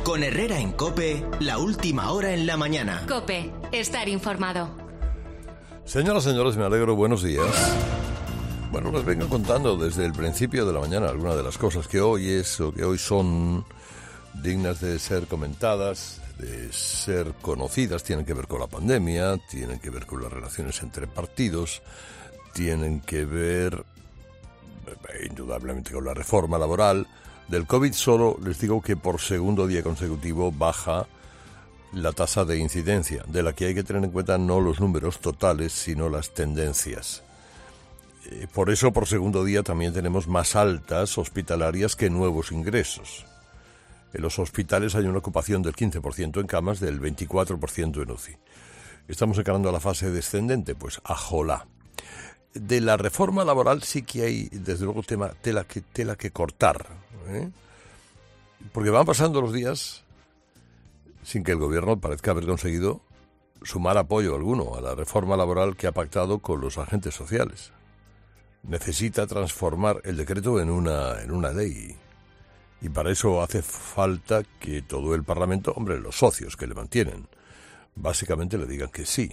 Con Herrera en COPE, la última hora en la mañana. COPE, estar informado. Señoras y señores, me alegro, buenos días. Bueno, les vengo contando desde el principio de la mañana algunas de las cosas que hoy son dignas de ser comentadas, de ser conocidas. Tienen que ver con la pandemia, tienen que ver con las relaciones entre partidos, tienen que ver indudablemente con la reforma laboral. Del COVID solo les digo que por segundo día consecutivo baja la tasa de incidencia, de la que hay que tener en cuenta no los números totales, sino las tendencias. Por eso, por segundo día también tenemos más altas hospitalarias que nuevos ingresos. En los hospitales hay una ocupación del 15% en camas, del 24% en UCI. Estamos encarando la fase descendente, pues ajolá. De la reforma laboral sí que hay, desde luego, tela que cortar, ¿eh? Porque van pasando los días sin que el gobierno parezca haber conseguido sumar apoyo alguno a la reforma laboral que ha pactado con los agentes sociales. Necesita transformar el decreto en una ley. Y para eso hace falta que todo el Parlamento, los socios que le mantienen, básicamente le digan que sí.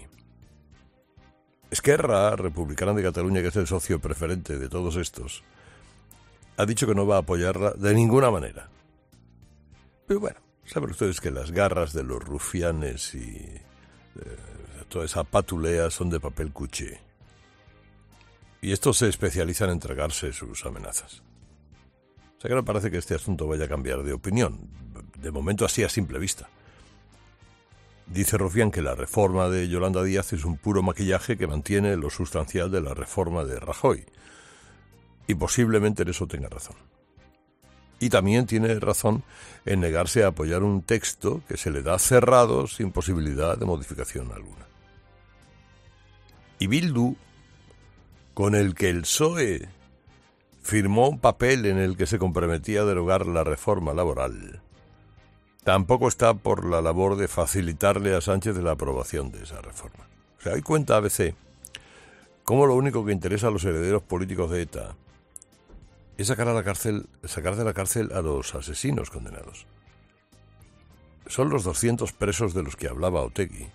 Esquerra Republicana de Cataluña, que es el socio preferente de todos estos, ha dicho que no va a apoyarla de ninguna manera. Pero bueno, saben ustedes que las garras de los rufianes y toda esa patulea son de papel cuché. Y estos se especializan en tragarse sus amenazas. O sea que no parece que este asunto vaya a cambiar de opinión, de momento así a simple vista. Dice Rufián que la reforma de Yolanda Díaz es un puro maquillaje que mantiene lo sustancial de la reforma de Rajoy. Y posiblemente en eso tenga razón. Y también tiene razón en negarse a apoyar un texto que se le da cerrado sin posibilidad de modificación alguna. Y Bildu, con el que el PSOE firmó un papel en el que se comprometía a derogar la reforma laboral, tampoco está por la labor de facilitarle a Sánchez la aprobación de esa reforma. O sea, hoy cuenta ABC cómo lo único que interesa a los herederos políticos de ETA es sacar de la cárcel a los asesinos condenados. Son los 200 presos de los que hablaba Otegi,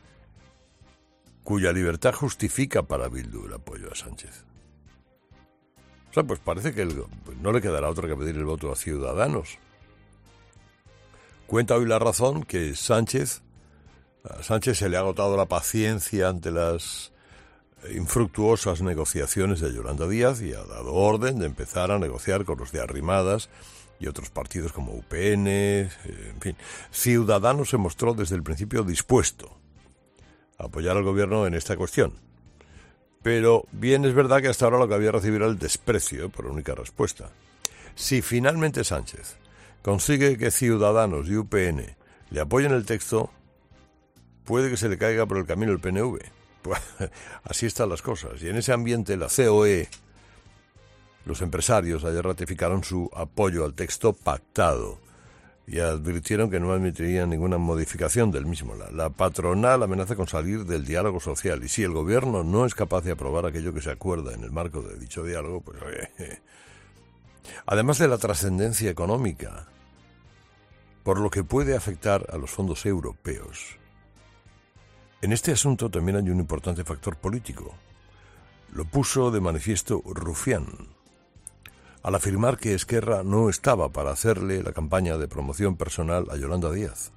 cuya libertad justifica para Bildu el apoyo a Sánchez. O sea, pues parece que no le quedará otra que pedir el voto a Ciudadanos. Cuenta hoy La Razón que a Sánchez se le ha agotado la paciencia ante las infructuosas negociaciones de Yolanda Díaz y ha dado orden de empezar a negociar con los de Arrimadas y otros partidos como UPN, en fin. Ciudadanos se mostró desde el principio dispuesto a apoyar al gobierno en esta cuestión. Pero bien es verdad que hasta ahora lo que había recibido era el desprecio por única respuesta. Si finalmente Sánchez consigue que Ciudadanos y UPN le apoyen el texto, puede que se le caiga por el camino el PNV. Pues así están las cosas. Y en ese ambiente la COE, los empresarios ayer ratificaron su apoyo al texto pactado y advirtieron que no admitirían ninguna modificación del mismo. La patronal amenaza con salir del diálogo social, y si el gobierno no es capaz de aprobar aquello que se acuerda en el marco de dicho diálogo, pues además de la trascendencia económica, por lo que puede afectar a los fondos europeos, en este asunto también hay un importante factor político. Lo puso de manifiesto Rufián al afirmar que Esquerra no estaba para hacerle la campaña de promoción personal a Yolanda Díaz.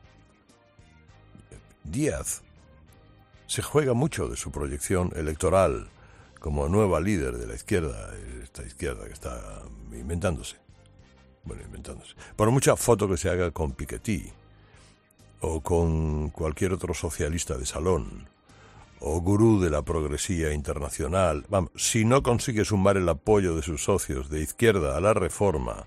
Díaz se juega mucho de su proyección electoral como nueva líder de la izquierda, esta izquierda que está inventándose. Por mucha foto que se haga con Piketty, o con cualquier otro socialista de salón, o gurú de la progresía internacional, si no consigue sumar el apoyo de sus socios de izquierda a la reforma,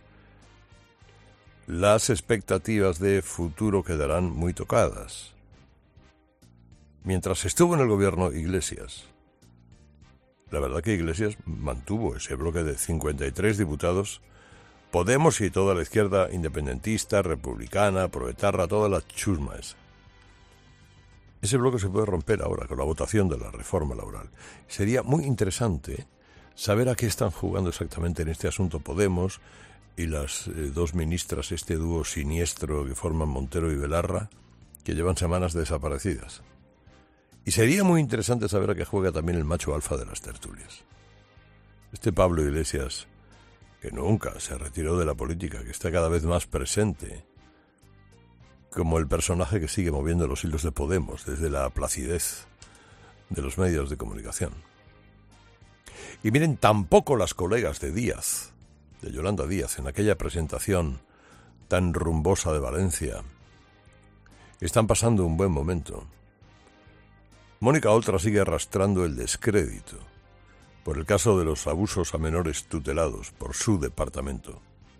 las expectativas de futuro quedarán muy tocadas. Mientras estuvo en el gobierno Iglesias, la verdad que Iglesias mantuvo ese bloque de 53 diputados, Podemos y toda la izquierda independentista, republicana, proetarra, toda la chusma esa. Ese bloque se puede romper ahora con la votación de la reforma laboral. Sería muy interesante saber a qué están jugando exactamente en este asunto Podemos y las dos ministras, este dúo siniestro que forman Montero y Belarra, que llevan semanas desaparecidas. Y sería muy interesante saber a qué juega también el macho alfa de las tertulias. Este Pablo Iglesias, que nunca se retiró de la política, que está cada vez más presente, como el personaje que sigue moviendo los hilos de Podemos desde la placidez de los medios de comunicación. Y miren, tampoco las colegas de Díaz, de Yolanda Díaz, en aquella presentación tan rumbosa de Valencia, están pasando un buen momento. Mónica Oltra sigue arrastrando el descrédito por el caso de los abusos a menores tutelados por su departamento.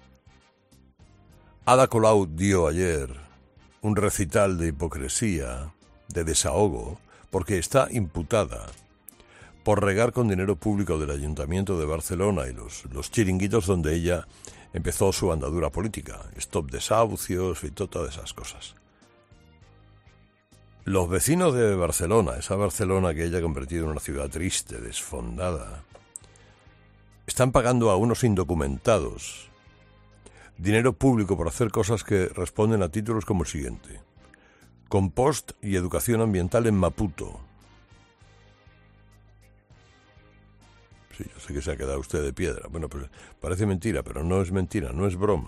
Ada Colau dio ayer un recital de hipocresía, de desahogo, porque está imputada por regar con dinero público del Ayuntamiento de Barcelona y los chiringuitos donde ella empezó su andadura política, stop desahucios y todas esas cosas. Los vecinos de Barcelona, esa Barcelona que ella ha convertido en una ciudad triste, desfondada, están pagando a unos indocumentados dinero público por hacer cosas que responden a títulos como el siguiente: compost y educación ambiental en Maputo. Sí, yo sé que se ha quedado usted de piedra. Bueno, pues parece mentira, pero no es mentira, no es broma.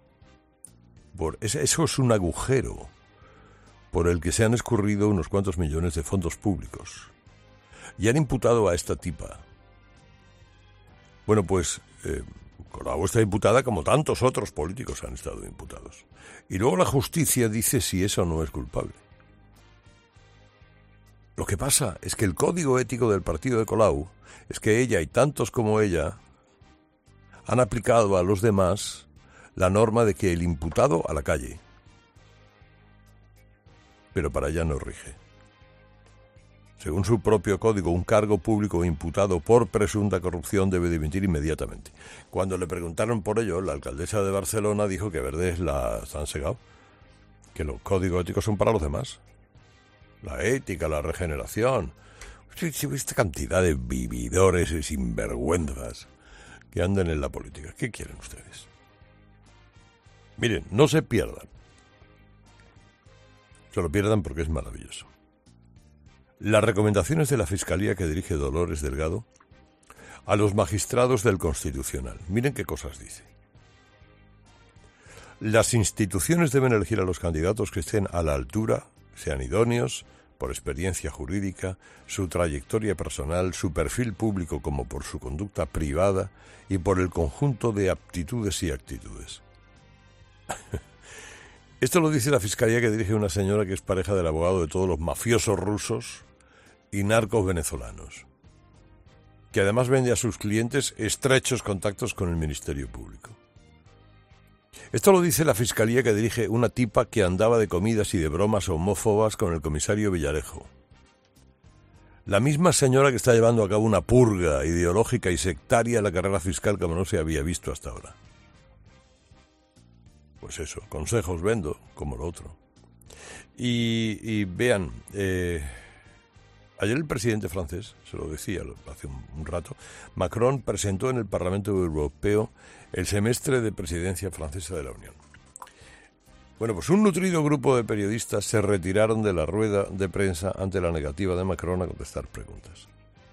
Eso es un agujero por el que se han escurrido unos cuantos millones de fondos públicos. Y han imputado a esta tipa. Bueno, pues Colau está imputada como tantos otros políticos han estado imputados. Y luego la justicia dice si eso no es culpable. Lo que pasa es que el código ético del partido de Colau es que ella y tantos como ella han aplicado a los demás la norma de que el imputado a la calle. Pero para ella no rige. Según su propio código, un cargo público imputado por presunta corrupción debe dimitir inmediatamente. Cuando le preguntaron por ello, la alcaldesa de Barcelona dijo que verdes la han segado, que los códigos éticos son para los demás. La ética, la regeneración. Esta cantidad de vividores y sinvergüenzas que andan en la política. ¿Qué quieren ustedes? Miren, no se pierdan. Se lo pierdan porque es maravilloso. Las recomendaciones de la Fiscalía que dirige Dolores Delgado a los magistrados del Constitucional. Miren qué cosas dice. Las instituciones deben elegir a los candidatos que estén a la altura, sean idóneos, por experiencia jurídica, su trayectoria personal, su perfil público como por su conducta privada y por el conjunto de aptitudes y actitudes. Esto lo dice la Fiscalía que dirige una señora que es pareja del abogado de todos los mafiosos rusos y narcos venezolanos, que además vende a sus clientes estrechos contactos con el Ministerio Público. Esto lo dice la Fiscalía que dirige una tipa que andaba de comidas y de bromas homófobas con el comisario Villarejo. La misma señora que está llevando a cabo una purga ideológica y sectaria en la carrera fiscal como no se había visto hasta ahora. Pues eso, consejos vendo, como lo otro. Y vean, ayer el presidente francés, se lo decía hace un rato, Macron presentó en el Parlamento Europeo el semestre de presidencia francesa de la Unión. Bueno, pues un nutrido grupo de periodistas se retiraron de la rueda de prensa ante la negativa de Macron a contestar preguntas.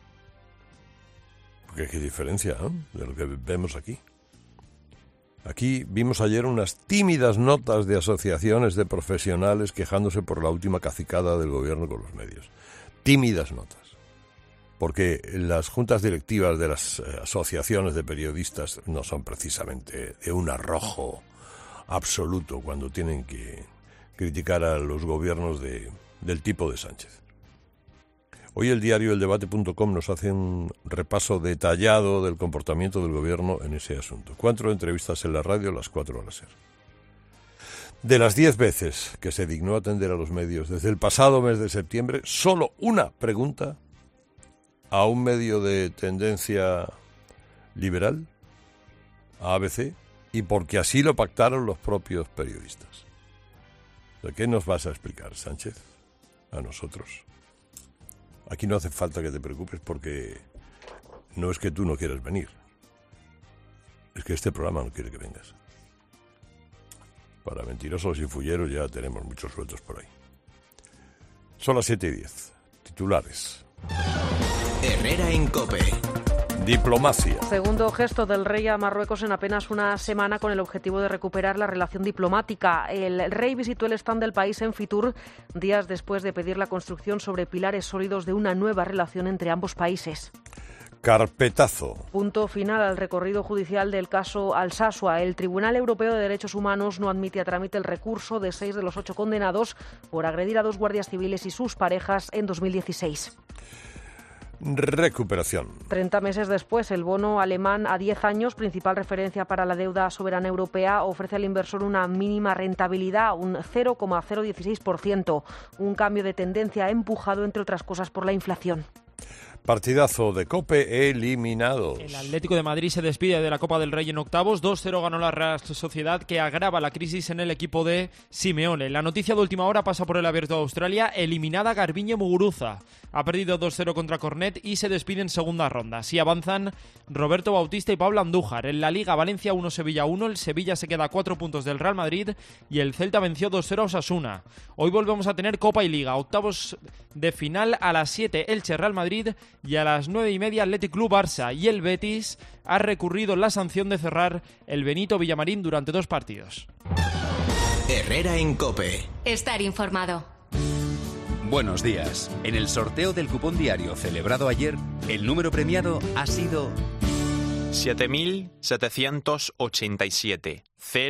Porque qué diferencia, ¿no?, de lo que vemos aquí. Aquí vimos ayer unas tímidas notas de asociaciones de profesionales quejándose por la última cacicada del gobierno con los medios. Tímidas notas. Porque las juntas directivas de las asociaciones de periodistas no son precisamente de un arrojo absoluto cuando tienen que criticar a los gobiernos del tipo de Sánchez. Hoy el diario eldebate.com nos hace un repaso detallado del comportamiento del gobierno en ese asunto. 4 entrevistas en la radio, las 4 a la SER. De las 10 veces que se dignó atender a los medios desde el pasado mes de septiembre, solo una pregunta a un medio de tendencia liberal, a ABC, y porque así lo pactaron los propios periodistas. ¿De qué nos vas a explicar, Sánchez? A nosotros. Aquí no hace falta que te preocupes porque no es que tú no quieras venir. Es que este programa no quiere que vengas. Para mentirosos y fulleros ya tenemos muchos sueldos por ahí. Son las 7:10. Titulares. Herrera en COPE. Diplomacia. Segundo gesto del rey a Marruecos en apenas una semana con el objetivo de recuperar la relación diplomática. El rey visitó el stand del país en Fitur días después de pedir la construcción sobre pilares sólidos de una nueva relación entre ambos países. Carpetazo. Punto final al recorrido judicial del caso Alsasua. El Tribunal Europeo de Derechos Humanos no admite a trámite el recurso de 6 de los 8 condenados por agredir a 2 guardias civiles y sus parejas en 2016. Recuperación. 30 meses después, el bono alemán a 10 años, principal referencia para la deuda soberana europea, ofrece al inversor una mínima rentabilidad, un 0,016%, un cambio de tendencia empujado, entre otras cosas, por la inflación. Partidazo de COPE eliminados. El Atlético de Madrid se despide de la Copa del Rey en octavos. 2-0 ganó la Real Sociedad, que agrava la crisis en el equipo de Simeone. La noticia de última hora pasa por el Abierto de Australia. Eliminada Garbiñe Muguruza. Ha perdido 2-0 contra Cornet y se despide en segunda ronda. Así avanzan Roberto Bautista y Pablo Andújar. En la Liga, Valencia 1, Sevilla 1. El Sevilla se queda a 4 puntos del Real Madrid y el Celta venció 2-0 a Osasuna. Hoy volvemos a tener Copa y Liga. Octavos de final a las 7 Elche Real Madrid y a las 9:30 Athletic Club Barça. Y el Betis ha recurrido la sanción de cerrar el Benito Villamarín durante 2 partidos. Herrera en COPE. Estar informado. Buenos días. En el sorteo del cupón diario celebrado ayer, el número premiado ha sido 7.787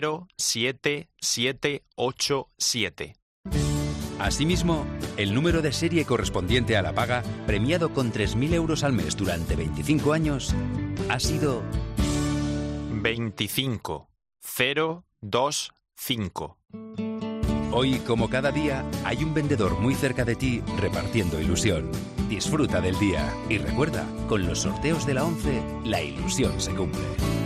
07787. Asimismo, el número de serie correspondiente a la paga, premiado con 3.000 euros al mes durante 25 años, ha sido 25025. Hoy, como cada día, hay un vendedor muy cerca de ti repartiendo ilusión. Disfruta del día y recuerda, con los sorteos de la 11, la ilusión se cumple.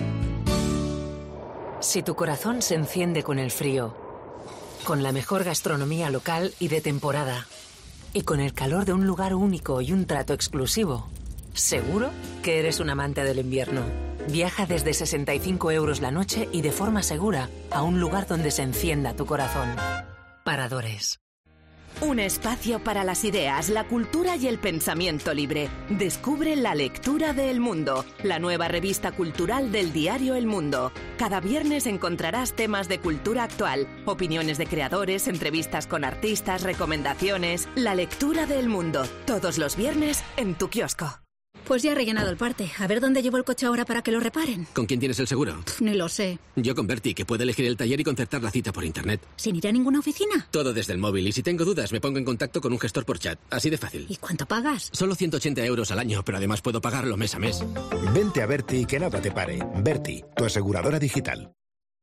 Si tu corazón se enciende con el frío, con la mejor gastronomía local y de temporada, y con el calor de un lugar único y un trato exclusivo, seguro que eres un amante del invierno. Viaja desde 65 euros la noche y de forma segura a un lugar donde se encienda tu corazón. Paradores. Un espacio para las ideas, la cultura y el pensamiento libre. Descubre La Lectura de El Mundo, la nueva revista cultural del diario El Mundo. Cada viernes encontrarás temas de cultura actual, opiniones de creadores, entrevistas con artistas, recomendaciones. La Lectura de El Mundo, todos los viernes en tu kiosco. Pues ya he rellenado el parte. A ver dónde llevo el coche ahora para que lo reparen. ¿Con quién tienes el seguro? Ni lo sé. Yo con Berti, que puede elegir el taller y concertar la cita por internet. ¿Sin ir a ninguna oficina? Todo desde el móvil. Y si tengo dudas, me pongo en contacto con un gestor por chat. Así de fácil. ¿Y cuánto pagas? Solo 180 euros al año, pero además puedo pagarlo mes a mes. Vente a Berti y que nada te pare. Berti, tu aseguradora digital.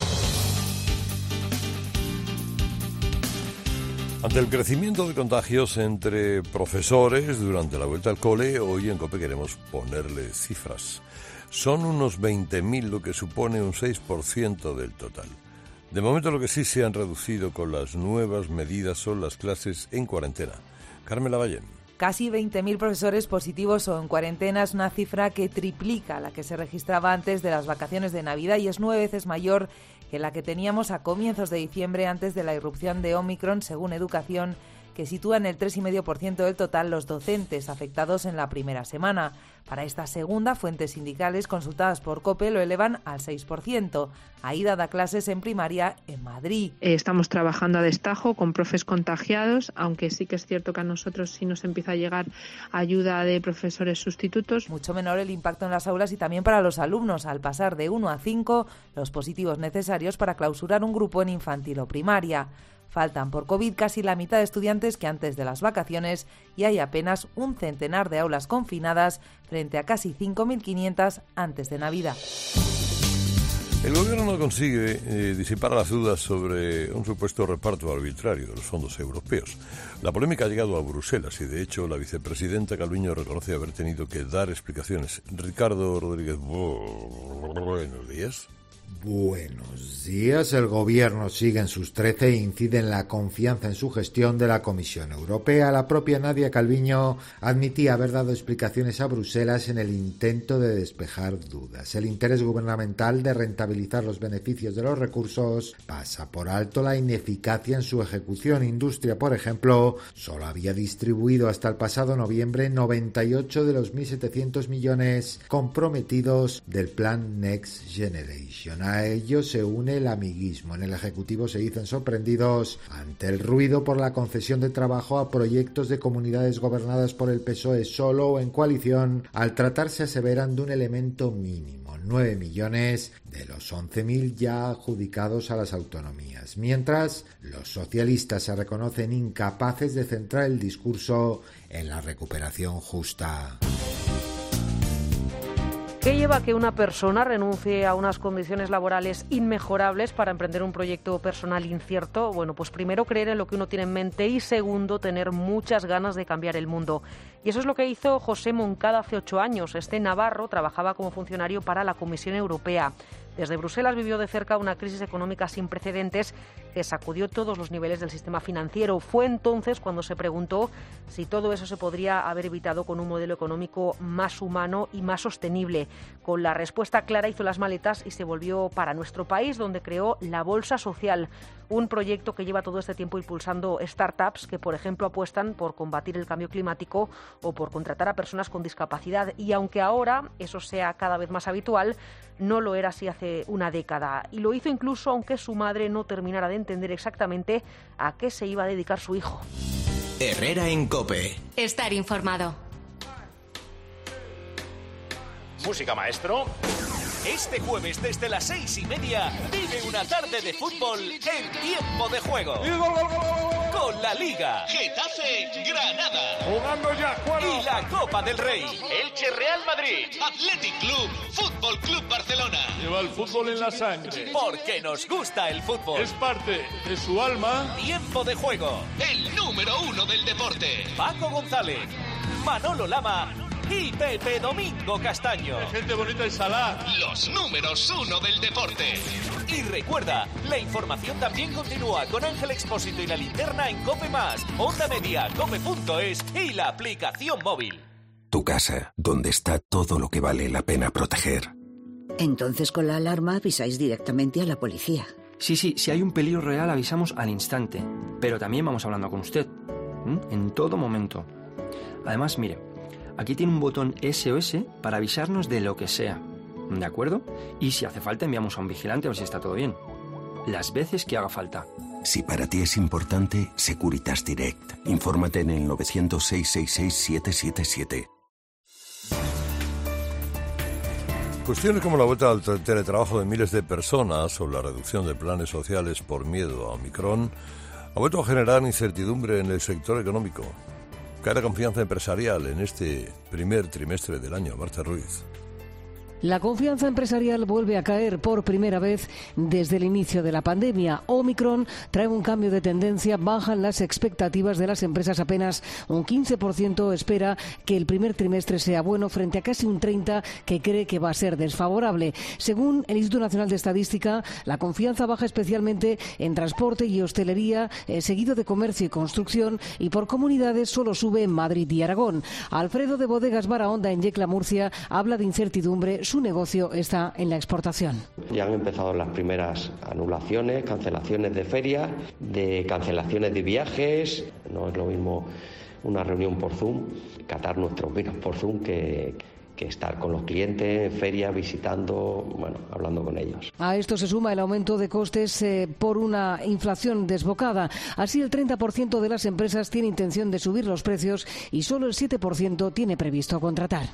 Ante el crecimiento de contagios entre profesores durante la vuelta al cole, hoy en COPE queremos ponerle cifras. Son unos 20.000, lo que supone un 6% del total. De momento lo que sí se han reducido con las nuevas medidas son las clases en cuarentena. Carmen Lavallén. Casi 20.000 profesores positivos o en cuarentena es una cifra que triplica la que se registraba antes de las vacaciones de Navidad y es 9 veces mayor que la que teníamos a comienzos de diciembre antes de la irrupción de Omicron, según Educación, que sitúa en el 3,5% del total los docentes afectados en la primera semana. Para esta segunda, fuentes sindicales consultadas por COPE lo elevan al 6%. Aida da clases en primaria en Madrid. Estamos trabajando a destajo con profes contagiados, aunque sí que es cierto que a nosotros sí nos empieza a llegar ayuda de profesores sustitutos. Mucho menor el impacto en las aulas y también para los alumnos, al pasar de 1 a 5 los positivos necesarios para clausurar un grupo en infantil o primaria. Faltan por COVID casi la mitad de estudiantes que antes de las vacaciones y hay apenas un centenar de aulas confinadas frente a casi 5.500 antes de Navidad. El gobierno no consigue disipar las dudas sobre un supuesto reparto arbitrario de los fondos europeos. La polémica ha llegado a Bruselas y, de hecho, la vicepresidenta Calviño reconoce haber tenido que dar explicaciones. Ricardo Rodríguez, buenos días. Buenos días. El gobierno sigue en sus 13 e incide en la confianza en su gestión de la Comisión Europea. La propia Nadia Calviño admitía haber dado explicaciones a Bruselas en el intento de despejar dudas. El interés gubernamental de rentabilizar los beneficios de los recursos pasa por alto la ineficacia en su ejecución. Industria, por ejemplo, solo había distribuido hasta el pasado noviembre 98 de los 1.700 millones comprometidos del plan Next Generation. A ello se une el amiguismo. En el Ejecutivo se dicen sorprendidos ante el ruido por la concesión de trabajo a proyectos de comunidades gobernadas por el PSOE solo o en coalición, al tratarse, aseveran, de un elemento mínimo, 9 millones de los 11.000 ya adjudicados a las autonomías. Mientras, los socialistas se reconocen incapaces de centrar el discurso en la recuperación justa. ¿Qué lleva a que una persona renuncie a unas condiciones laborales inmejorables para emprender un proyecto personal incierto? Bueno, pues primero, creer en lo que uno tiene en mente y segundo, tener muchas ganas de cambiar el mundo. Y eso es lo que hizo José Moncada hace 8 años. Este navarro trabajaba como funcionario para la Comisión Europea. Desde Bruselas vivió de cerca una crisis económica sin precedentes que sacudió todos los niveles del sistema financiero. Fue entonces cuando se preguntó si todo eso se podría haber evitado con un modelo económico más humano y más sostenible. Con la respuesta clara hizo las maletas y se volvió para nuestro país, donde creó la Bolsa Social, un proyecto que lleva todo este tiempo impulsando startups que, por ejemplo, apuestan por combatir el cambio climático o por contratar a personas con discapacidad. Y aunque ahora eso sea cada vez más habitual, no lo era así hace una década. Y lo hizo incluso aunque su madre no terminara de entender exactamente a qué se iba a dedicar su hijo. Herrera en COPE. Estar informado. Música, maestro. Este jueves desde las 6:30 vive una tarde de fútbol en tiempo de juego. Con la Liga. Getafe-Granada. Jugando ya, y la Copa del Rey. Elche-Real Madrid. Athletic Club. Fútbol Club Barcelona. Lleva el fútbol en la sangre. Porque nos gusta el fútbol. Es parte de su alma. Tiempo de juego. El número 1 del deporte. Paco González. Manolo Lama. Y Pepe Domingo Castaño. Gente bonita y salada. Los números 1 del deporte. Y recuerda, la información también continúa con Ángel Expósito y la linterna en COPE+, Onda Media, cope.es y la aplicación móvil. Tu casa, donde está todo lo que vale la pena proteger. Entonces con la alarma avisáis directamente a la policía. Sí, si hay un peligro real avisamos al instante, pero también vamos hablando con usted, en todo momento. Además, mire, aquí tiene un botón SOS para avisarnos de lo que sea, ¿de acuerdo? Y si hace falta enviamos a un vigilante a ver si está todo bien. Las veces que haga falta. Si para ti es importante, Securitas Direct. Infórmate en el 900-666-777. Cuestiones como la vuelta al teletrabajo de miles de personas o la reducción de planes sociales por miedo a Omicron ha vuelto a generar incertidumbre en el sector económico. Cae la confianza empresarial en este primer trimestre del año. Marta Ruiz. La confianza empresarial vuelve a caer por primera vez desde el inicio de la pandemia. Omicron trae un cambio de tendencia, bajan las expectativas de las empresas, apenas un 15% espera que el primer trimestre sea bueno frente a casi un 30% que cree que va a ser desfavorable. Según el Instituto Nacional de Estadística, la confianza baja especialmente en transporte y hostelería, seguido de comercio y construcción, y por comunidades solo sube en Madrid y Aragón. Alfredo de Bodegas Barahonda en Yecla, Murcia, habla de incertidumbre. Su negocio está en la exportación. Ya han empezado las primeras anulaciones, cancelaciones de ferias, de cancelaciones de viajes. No es lo mismo una reunión por Zoom, catar nuestros vinos por Zoom que estar con los clientes en ferias, visitando, hablando con ellos. A esto se suma el aumento de costes por una inflación desbocada. Así, el 30% de las empresas tiene intención de subir los precios y solo el 7% tiene previsto contratar.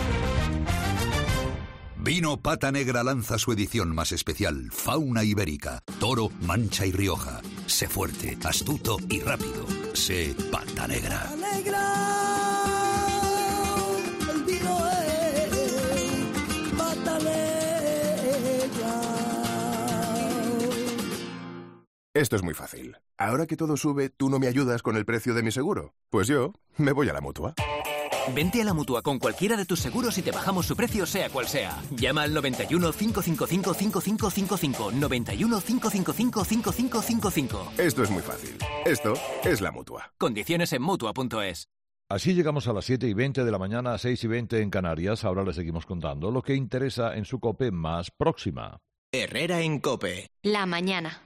Vino Pata Negra lanza su edición más especial, Fauna Ibérica, Toro, Mancha y Rioja. Sé fuerte, astuto y rápido. Sé Pata Negra. El vino es Pata Negra. Esto es muy fácil. Ahora que todo sube, ¿tú no me ayudas con el precio de mi seguro? Pues yo me voy a la Mutua. Vente a la Mutua con cualquiera de tus seguros y te bajamos su precio sea cual sea. Llama al 91 555 5555. 91 555 5555. Esto es muy fácil. Esto es la Mutua. Condiciones en Mutua.es. Así llegamos a las 7:20 de la mañana, 6:20 en Canarias. Ahora les seguimos contando lo que interesa en su COPE más próxima. Herrera en COPE. La mañana.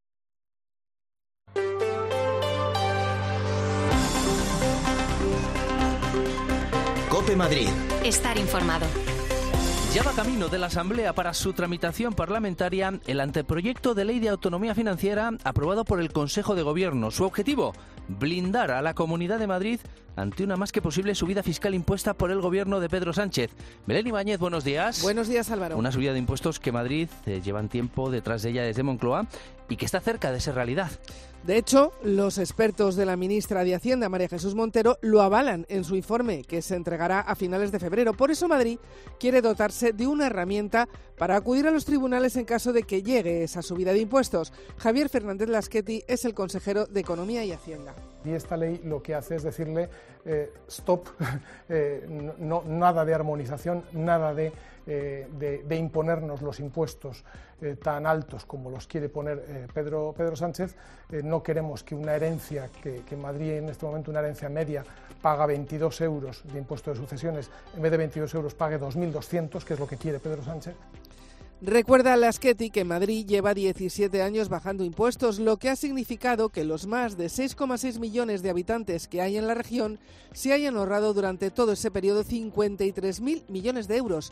COPE Madrid. Estar informado. Ya va camino de la Asamblea para su tramitación parlamentaria el anteproyecto de ley de autonomía financiera aprobado por el Consejo de Gobierno. Su objetivo, blindar a la Comunidad de Madrid ante una más que posible subida fiscal impuesta por el gobierno de Pedro Sánchez. Belén Ibáñez, buenos días. Buenos días, Álvaro. Una subida de impuestos que Madrid llevan tiempo detrás de ella desde Moncloa y que está cerca de ser realidad. De hecho, los expertos de la ministra de Hacienda, María Jesús Montero, lo avalan en su informe, que se entregará a finales de febrero. Por eso Madrid quiere dotarse de una herramienta para acudir a los tribunales en caso de que llegue esa subida de impuestos. Javier Fernández Lasqueti es el consejero de Economía y Hacienda. Y esta ley lo que hace es decirle stop, nada de armonización, nada de imponernos los impuestos tan altos como los quiere poner Pedro Sánchez. No queremos que una herencia, que Madrid en este momento una herencia media paga 22 euros de impuesto de sucesiones, en vez de 22 euros pague 2.200, que es lo que quiere Pedro Sánchez. Recuerda Lasqueti que Madrid lleva 17 años bajando impuestos, lo que ha significado que los más de 6,6 millones de habitantes que hay en la región se hayan ahorrado durante todo ese periodo 53.000 millones de euros,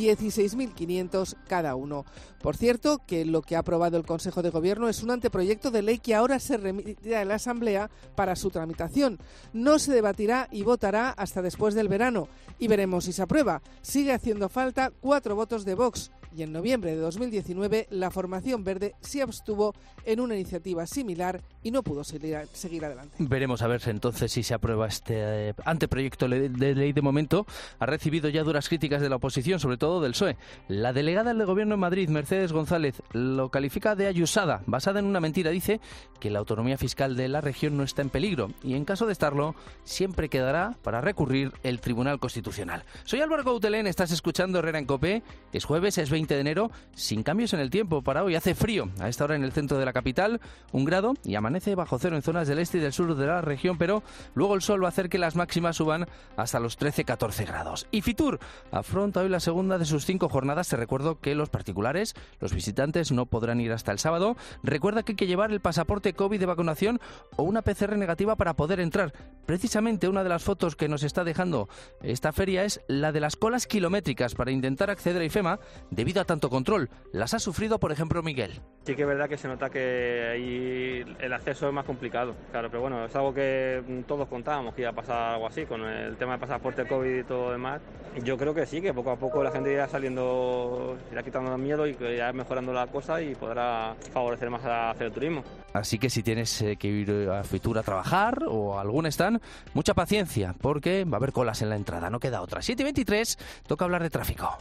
16.500 cada uno. Por cierto, que lo que ha aprobado el Consejo de Gobierno es un anteproyecto de ley que ahora se remitirá a la Asamblea para su tramitación. No se debatirá y votará hasta después del verano y veremos si se aprueba. Sigue haciendo falta 4 votos de Vox. Y en noviembre de 2019 la formación verde se abstuvo en una iniciativa similar y no pudo seguir adelante. Veremos a ver entonces si se aprueba este anteproyecto de ley. De momento ha recibido ya duras críticas de la oposición, sobre todo del PSOE. La delegada del Gobierno en Madrid, Mercedes González, lo califica de ayusada, basada en una mentira. Dice que la autonomía fiscal de la región no está en peligro y en caso de estarlo, siempre quedará para recurrir el Tribunal Constitucional. Soy Álvaro Coutelén, estás escuchando Herrera en COPE. Es jueves, es 20 de enero, sin cambios en el tiempo para hoy. Hace frío a esta hora en el centro de la capital, 1 grado, y amanece bajo cero en zonas del este y del sur de la región, pero luego el sol va a hacer que las máximas suban hasta los 13-14 grados. Y Fitur afronta hoy la segunda de sus 5 jornadas. Te recuerdo que los particulares, los visitantes, no podrán ir hasta el sábado. Recuerda que hay que llevar el pasaporte COVID de vacunación o una PCR negativa para poder entrar. Precisamente una de las fotos que nos está dejando esta feria es la de las colas kilométricas para intentar acceder a IFEMA debido a tanto control. Las ha sufrido, por ejemplo, Miguel. Sí que es verdad que se nota que ahí el acceso es más complicado, claro, pero bueno, es algo que todos contábamos que iba a pasar algo así con el tema del pasaporte COVID y todo lo demás. Yo creo que sí, que poco a poco la gente irá saliendo, irá quitando el miedo y que irá mejorando la cosa y podrá favorecer más a hacer el turismo. Así que si tienes que ir a Fitur a trabajar o a algún stand, mucha paciencia, porque va a haber colas en la entrada, no queda otra. 7:23, toca hablar de tráfico.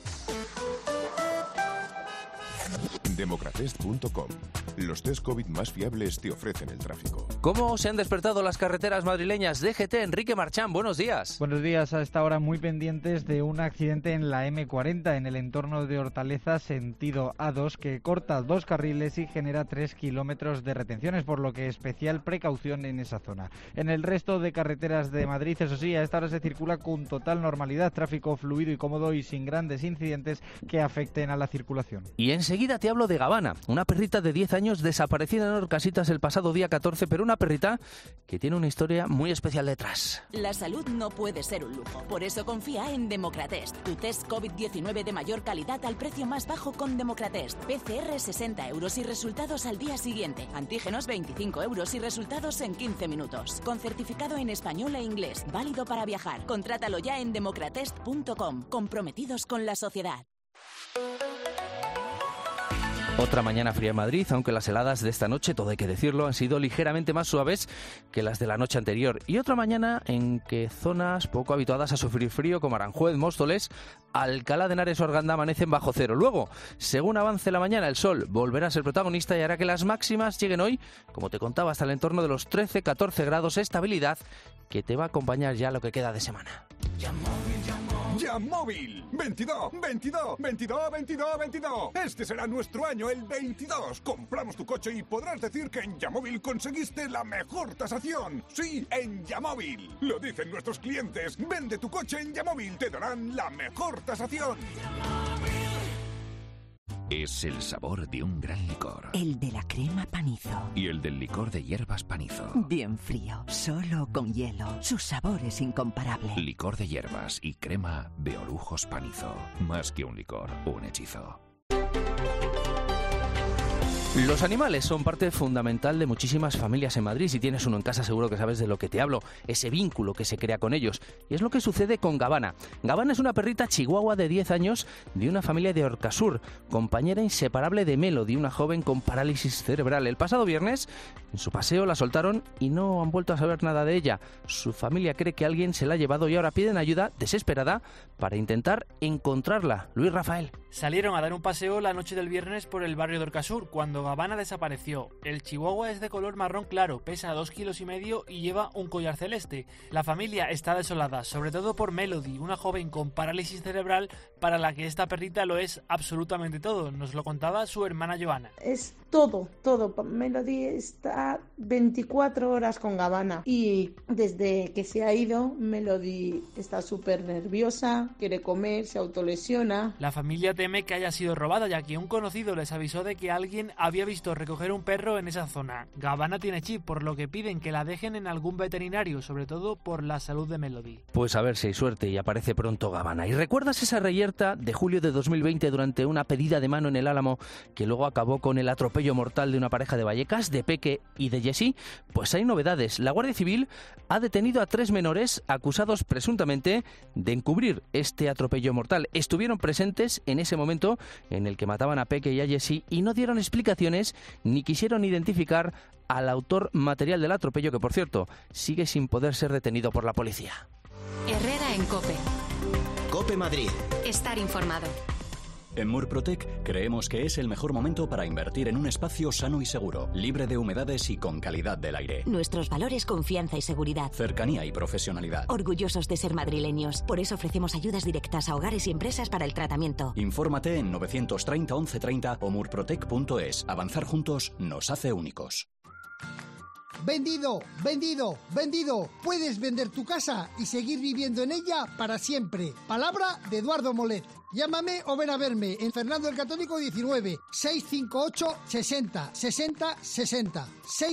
Democratest.com. Los test COVID más fiables te ofrecen el tráfico. ¿Cómo se han despertado las carreteras madrileñas? DGT, Enrique Marchán, buenos días. Buenos días, a esta hora muy pendientes de un accidente en la M40 en el entorno de Hortaleza, sentido A2, que corta 2 carriles y genera 3 kilómetros de retenciones, por lo que especial precaución en esa zona. En el resto de carreteras de Madrid, eso sí, a esta hora se circula con total normalidad, tráfico fluido y cómodo y sin grandes incidentes que afecten a la circulación. Y enseguida te hablo de Gabana, una perrita de 10 años desaparecida en Orcasitas el pasado día 14, pero una perrita que tiene una historia muy especial detrás. La salud no puede ser un lujo, por eso confía en Democratest, tu test COVID-19 de mayor calidad al precio más bajo con Democratest. PCR 60 euros y resultados al día siguiente. Antígenos 25 euros y resultados en 15 minutos. Con certificado en español e inglés, válido para viajar. Contrátalo ya en democratest.com, comprometidos con la sociedad. Otra mañana fría en Madrid, aunque las heladas de esta noche, todo hay que decirlo, han sido ligeramente más suaves que las de la noche anterior. Y otra mañana en que zonas poco habituadas a sufrir frío, como Aranjuez, Móstoles, Alcalá de Henares o Arganda, amanecen bajo cero. Luego, según avance la mañana, el sol volverá a ser protagonista y hará que las máximas lleguen hoy, como te contaba, hasta el entorno de los 13-14 grados, estabilidad que te va a acompañar ya lo que queda de semana. Yamóvil, 22, 22, 22, 22, 22. Este será nuestro año, el 22. Compramos tu coche y podrás decir que en Yamóvil conseguiste la mejor tasación. Sí, en Yamóvil. Lo dicen nuestros clientes. Vende tu coche en Yamóvil, te darán la mejor tasación. Es el sabor de un gran licor. El de la crema Panizo. Y el del licor de hierbas Panizo. Bien frío, solo con hielo. Su sabor es incomparable. Licor de hierbas y crema Beolujos Panizo. Más que un licor, un hechizo. Los animales son parte fundamental de muchísimas familias en Madrid. Si tienes uno en casa seguro que sabes de lo que te hablo, ese vínculo que se crea con ellos. Y es lo que sucede con Gabana. Gabana es una perrita chihuahua de 10 años de una familia de Orcasur, compañera inseparable de Melody, una joven con parálisis cerebral. El pasado viernes, en su paseo, la soltaron y no han vuelto a saber nada de ella. Su familia cree que alguien se la ha llevado y ahora piden ayuda desesperada para intentar encontrarla. Luis Rafael. Salieron a dar un paseo la noche del viernes por el barrio de Orcasur cuando Gabana desapareció. El chihuahua es de color marrón claro, pesa 2,5 kilos y lleva un collar celeste. La familia está desolada, sobre todo por Melody, una joven con parálisis cerebral para la que esta perrita lo es absolutamente todo. Nos lo contaba su hermana Joana. Es todo. Melody está 24 horas con Gabana y desde que se ha ido, Melody está súper nerviosa, quiere comer, se autolesiona. La familia teme que haya sido robada, ya que un conocido les avisó de que alguien había visto recoger un perro en esa zona. Gabana tiene chip, por lo que piden que la dejen en algún veterinario, sobre todo por la salud de Melody. Pues a ver si hay suerte y aparece pronto Gabana. ¿Y recuerdas esa reyerta de julio de 2020 durante una pedida de mano en el Álamo que luego acabó con el atropello mortal de una pareja de Vallecas, de Peque y de Jessie? Pues hay novedades. La Guardia Civil ha detenido a 3 menores acusados presuntamente de encubrir este atropello mortal. Estuvieron presentes en ese momento en el que mataban a Peque y a Jessie y no dieron explicaciones ni quisieron identificar al autor material del atropello, que por cierto sigue sin poder ser detenido por la policía. Herrera en COPE. COPE Madrid. Estar informado. En Murprotec creemos que es el mejor momento para invertir en un espacio sano y seguro, libre de humedades y con calidad del aire. Nuestros valores, confianza y seguridad. Cercanía y profesionalidad. Orgullosos de ser madrileños. Por eso ofrecemos ayudas directas a hogares y empresas para el tratamiento. Infórmate en 930 1130 o murprotec.es. Avanzar juntos nos hace únicos. Vendido, vendido, vendido. Puedes vender tu casa y seguir viviendo en ella para siempre. Palabra de Eduardo Molet. Llámame o ven a verme en Fernando el Católico 19 658 60 60 60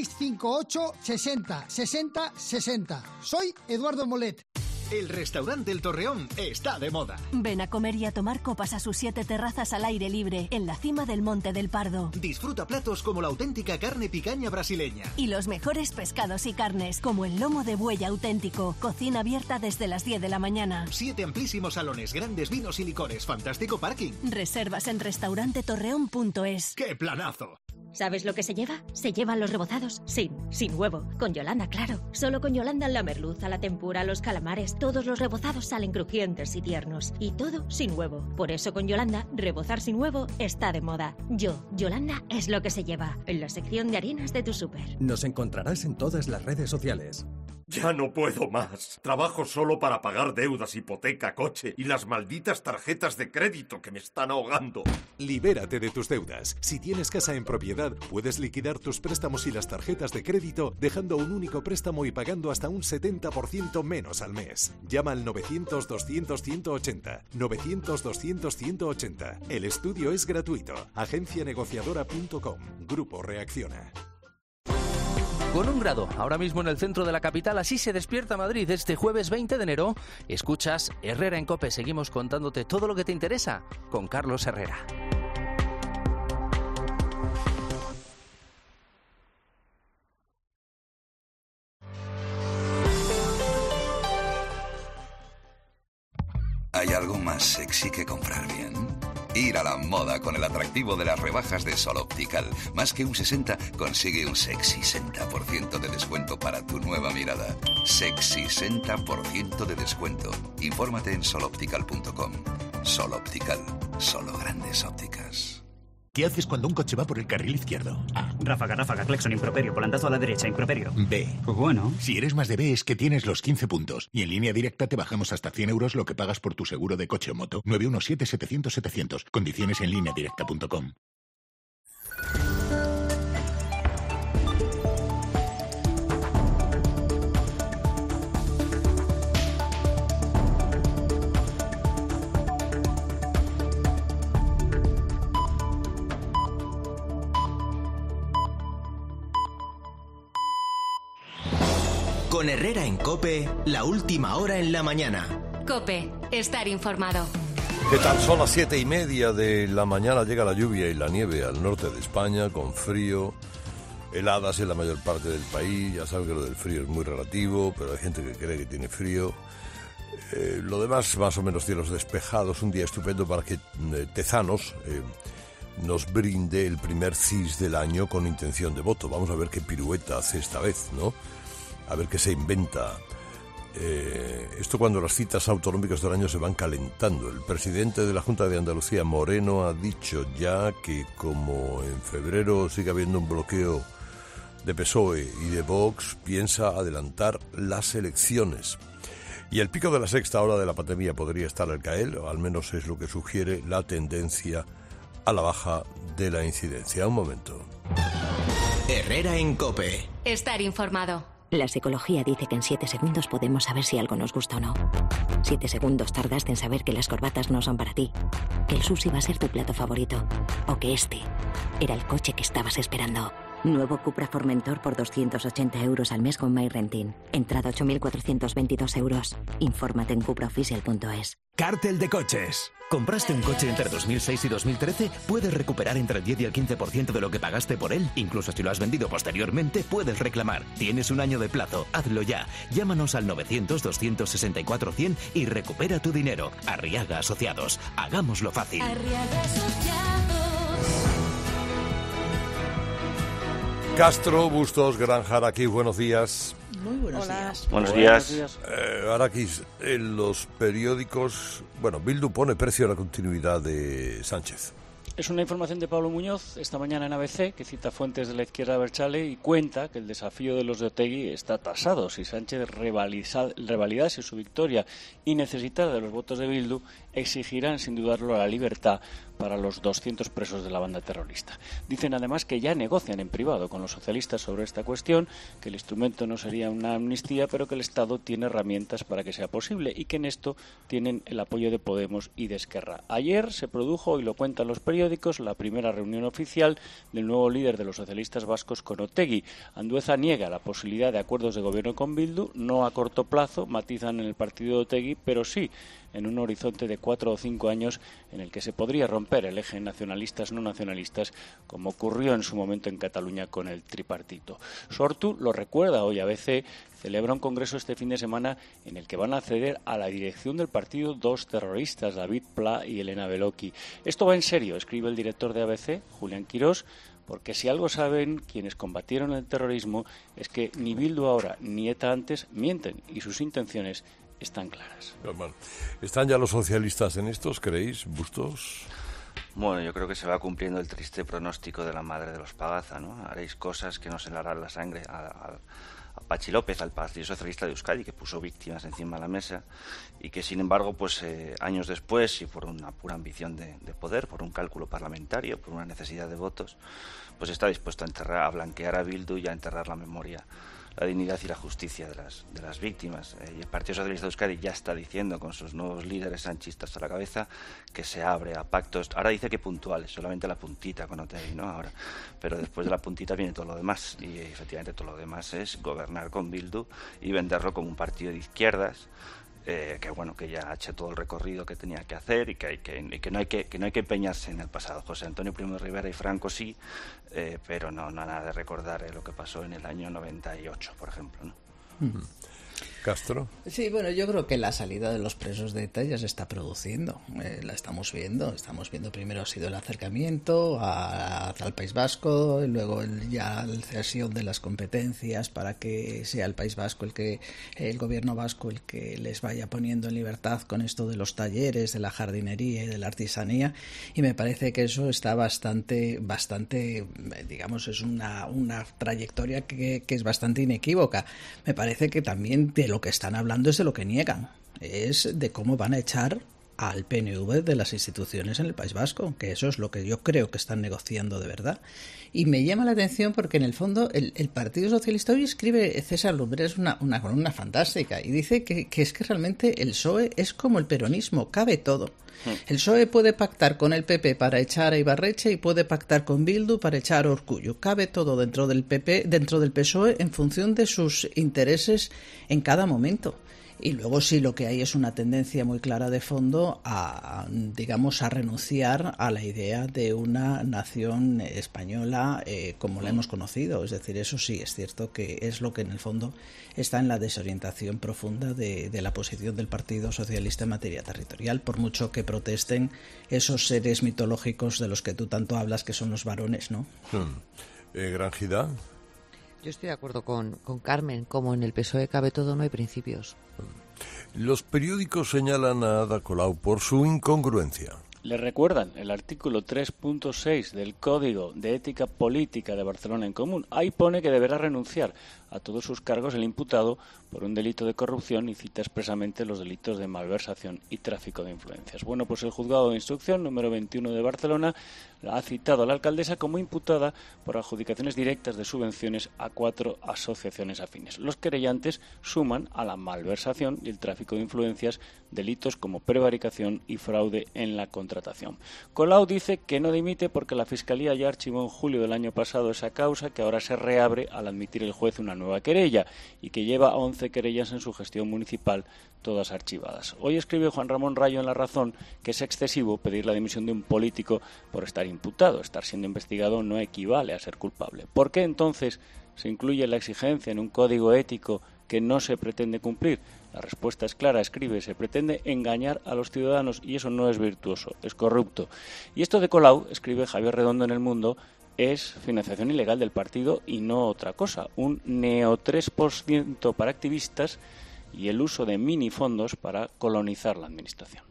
658 60 60 60. Soy Eduardo Molet. El restaurante del Torreón está de moda. Ven a comer y a tomar copas a sus 7 terrazas al aire libre, en la cima del Monte del Pardo. Disfruta platos como la auténtica carne picaña brasileña. Y los mejores pescados y carnes, como el lomo de buey auténtico. Cocina abierta desde las 10 de la mañana. 7 amplísimos salones, grandes vinos y licores, fantástico parking. Reservas en restaurantetorreón.es. ¡Qué planazo! ¿Sabes lo que se lleva? Se llevan los rebozados sin huevo. Con Yolanda, claro. Solo con Yolanda la merluza, la tempura, los calamares, todos los rebozados salen crujientes y tiernos. Y todo sin huevo. Por eso con Yolanda, rebozar sin huevo está de moda. Yolanda es lo que se lleva. En la sección de harinas de tu súper. Nos encontrarás en todas las redes sociales. Ya no puedo más. Trabajo solo para pagar deudas, hipoteca, coche y las malditas tarjetas de crédito que me están ahogando. Libérate de tus deudas. Si tienes casa en propiedad, puedes liquidar tus préstamos y las tarjetas de crédito dejando un único préstamo y pagando hasta un 70% menos al mes. Llama al 900-200-180. 900-200-180. El estudio es gratuito. Agencianegociadora.com. Grupo Reacciona. Con 1 grado, ahora mismo en el centro de la capital, así se despierta Madrid este jueves 20 de enero. Escuchas Herrera en COPE, seguimos contándote todo lo que te interesa con Carlos Herrera. ¿Hay algo más sexy que comprar bien? Ir a la moda con el atractivo de las rebajas de Sol Optical. Más que un 60, consigue un sexy 60% de descuento para tu nueva mirada. Sexy 60% de descuento. Infórmate en soloptical.com. Sol Optical. Solo grandes ópticas. ¿Qué haces cuando un coche va por el carril izquierdo? A. Ráfaga, claxon, improperio, volantazo a la derecha, improperio. B. Pues bueno. Si eres más de B es que tienes los 15 puntos. Y en Línea Directa te bajamos hasta 100 euros lo que pagas por tu seguro de coche o moto. 917-700-700. Condiciones en lineadirecta.com. Con Herrera en COPE, la última hora en la mañana. COPE, estar informado. ¿Qué tal? Son las 7:30 de la mañana, llega la lluvia y la nieve al norte de España, con frío, heladas en la mayor parte del país. Ya saben que lo del frío es muy relativo, pero hay gente que cree que tiene frío. Lo demás, más o menos cielos despejados, un día estupendo para que Tezanos nos brinde el primer CIS del año con intención de voto. Vamos a ver qué pirueta hace esta vez, ¿no? A ver qué se inventa. Esto cuando las citas autonómicas del año se van calentando. El presidente de la Junta de Andalucía, Moreno, ha dicho ya que como en febrero sigue habiendo un bloqueo de PSOE y de Vox, piensa adelantar las elecciones. Y el pico de la sexta ola de la pandemia podría estar al caer, o al menos es lo que sugiere la tendencia a la baja de la incidencia. Un momento. Herrera en COPE. Estar informado. La psicología dice que en 7 segundos podemos saber si algo nos gusta o no. 7 segundos tardaste en saber que las corbatas no son para ti, que el sushi va a ser tu plato favorito, o que este era el coche que estabas esperando. Nuevo Cupra Formentor por 280 euros al mes con MyRenting. Entrada 8.422 euros. Infórmate en cupraofficial.es. Cártel de coches. ¿Compraste un coche entre 2006 y 2013? Puedes recuperar entre el 10 y el 15% de lo que pagaste por él. Incluso si lo has vendido posteriormente, puedes reclamar. Tienes un año de plazo. Hazlo ya. Llámanos al 900-264-100 y recupera tu dinero. Arriaga Asociados. Hagámoslo fácil. Arriaga Asociados. Castro, Bustos, Granja, Araquis, buenos días. Muy buenos días. Buenos días. Araquis, en los periódicos, Bildu pone precio a la continuidad de Sánchez. Es una información de Pablo Muñoz esta mañana en ABC, que cita fuentes de la izquierda abertzale y cuenta que el desafío de los de Otegi está tasado. Si Sánchez revalidase su victoria y necesitara de los votos de Bildu, exigirán sin dudarlo la libertad para los 200 presos de la banda terrorista. Dicen además que ya negocian en privado con los socialistas sobre esta cuestión, que el instrumento no sería una amnistía, pero que el Estado tiene herramientas para que sea posible y que en esto tienen el apoyo de Podemos y de Esquerra. Ayer se produjo, y lo cuentan los periódicos, la primera reunión oficial del nuevo líder de los socialistas vascos con Otegi. Andueza niega la posibilidad de acuerdos de gobierno con Bildu, no a corto plazo, matizan en el partido de Otegi, pero sí en un horizonte de 4 o 5 años en el que se podría romper el eje nacionalistas-no nacionalistas, como ocurrió en su momento en Cataluña con el tripartito. Sortu lo recuerda hoy ABC, celebra un congreso este fin de semana en el que van a acceder a la dirección del partido 2 terroristas, David Pla y Elena Beloki. Esto va en serio, escribe el director de ABC, Julián Quirós, porque si algo saben quienes combatieron el terrorismo es que ni Bildu ahora ni ETA antes mienten y sus intenciones están claras. Bueno, ¿están ya los socialistas en estos, creéis, Bustos? Bueno, yo creo que se va cumpliendo el triste pronóstico de la madre de los Pagaza, ¿no? Haréis cosas que nos helarán la sangre a Pachi López, al Partido Socialista de Euskadi, que puso víctimas encima de la mesa y que, sin embargo, años después, y por una pura ambición de poder, por un cálculo parlamentario, por una necesidad de votos, pues está dispuesto a blanquear a Bildu y a enterrar la memoria, la dignidad y la justicia de las víctimas. Y el Partido Socialista de Euskadi ya está diciendo, con sus nuevos líderes sanchistas a la cabeza, que se abre a pactos. Ahora dice que puntuales, solamente la puntita con Otegi, ¿no? Ahora, pero después de la puntita viene todo lo demás, y efectivamente todo lo demás es gobernar con Bildu y venderlo como un partido de izquierdas, que ya ha hecho todo el recorrido que tenía que hacer y que no hay que empeñarse en el pasado. José Antonio Primo de Rivera y Franco sí, pero no nada de recordar lo que pasó en el año 98, por ejemplo, ¿no? Castro. Sí, bueno, yo creo que la salida de los presos de ETA ya se está produciendo. La estamos viendo. Primero ha sido el acercamiento al País Vasco, y luego ya la cesión de las competencias para que sea el País Vasco el gobierno vasco el que les vaya poniendo en libertad con esto de los talleres, de la jardinería y de la artesanía. Y me parece que eso está bastante, digamos, es una trayectoria que es bastante inequívoca. Me parece que también de lo que están hablando es de lo que niegan, es de cómo van a echar al PNV de las instituciones en el País Vasco, que eso es lo que yo creo que están negociando de verdad. Y me llama la atención porque en el fondo el Partido Socialista hoy escribe, César Lumbreras, una columna fantástica, y dice que es que realmente el PSOE es como el peronismo, cabe todo. El PSOE puede pactar con el PP para echar a Ibarretxe y puede pactar con Bildu para echar a Urkullu. Cabe todo dentro del PSOE en función de sus intereses en cada momento. Y luego sí lo que hay es una tendencia muy clara de fondo a renunciar a la idea de una nación española como la hemos conocido. Es decir, eso sí es cierto que es lo que en el fondo está en la desorientación profunda de la posición del Partido Socialista en materia territorial, por mucho que protesten esos seres mitológicos de los que tú tanto hablas, que son los varones, ¿no? Grangida. Yo estoy de acuerdo con Carmen, como en el PSOE cabe todo, no hay principios. Los periódicos señalan a Ada Colau por su incongruencia. Le recuerdan el artículo 3.6 del Código de Ética Política de Barcelona en Común. Ahí pone que deberá renunciar a todos sus cargos el imputado por un delito de corrupción y cita expresamente los delitos de malversación y tráfico de influencias. Bueno, pues el juzgado de instrucción número 21 de Barcelona ha citado a la alcaldesa como imputada por adjudicaciones directas de subvenciones a 4 asociaciones afines. Los querellantes suman a la malversación y el tráfico de influencias delitos como prevaricación y fraude en la contratación. Colau dice que no dimite porque la Fiscalía ya archivó en julio del año pasado esa causa, que ahora se reabre al admitir el juez una nueva querella, y que lleva 11 querellas en su gestión municipal, todas archivadas. Hoy escribe Juan Ramón Rayo en La Razón que es excesivo pedir la dimisión de un político por estar imputado. Estar siendo investigado no equivale a ser culpable. ¿Por qué entonces se incluye la exigencia en un código ético que no se pretende cumplir? La respuesta es clara, escribe, se pretende engañar a los ciudadanos y eso no es virtuoso, es corrupto. Y esto de Colau, escribe Javier Redondo en El Mundo, es financiación ilegal del partido y no otra cosa, un neo 3% para activistas y el uso de minifondos para colonizar la administración.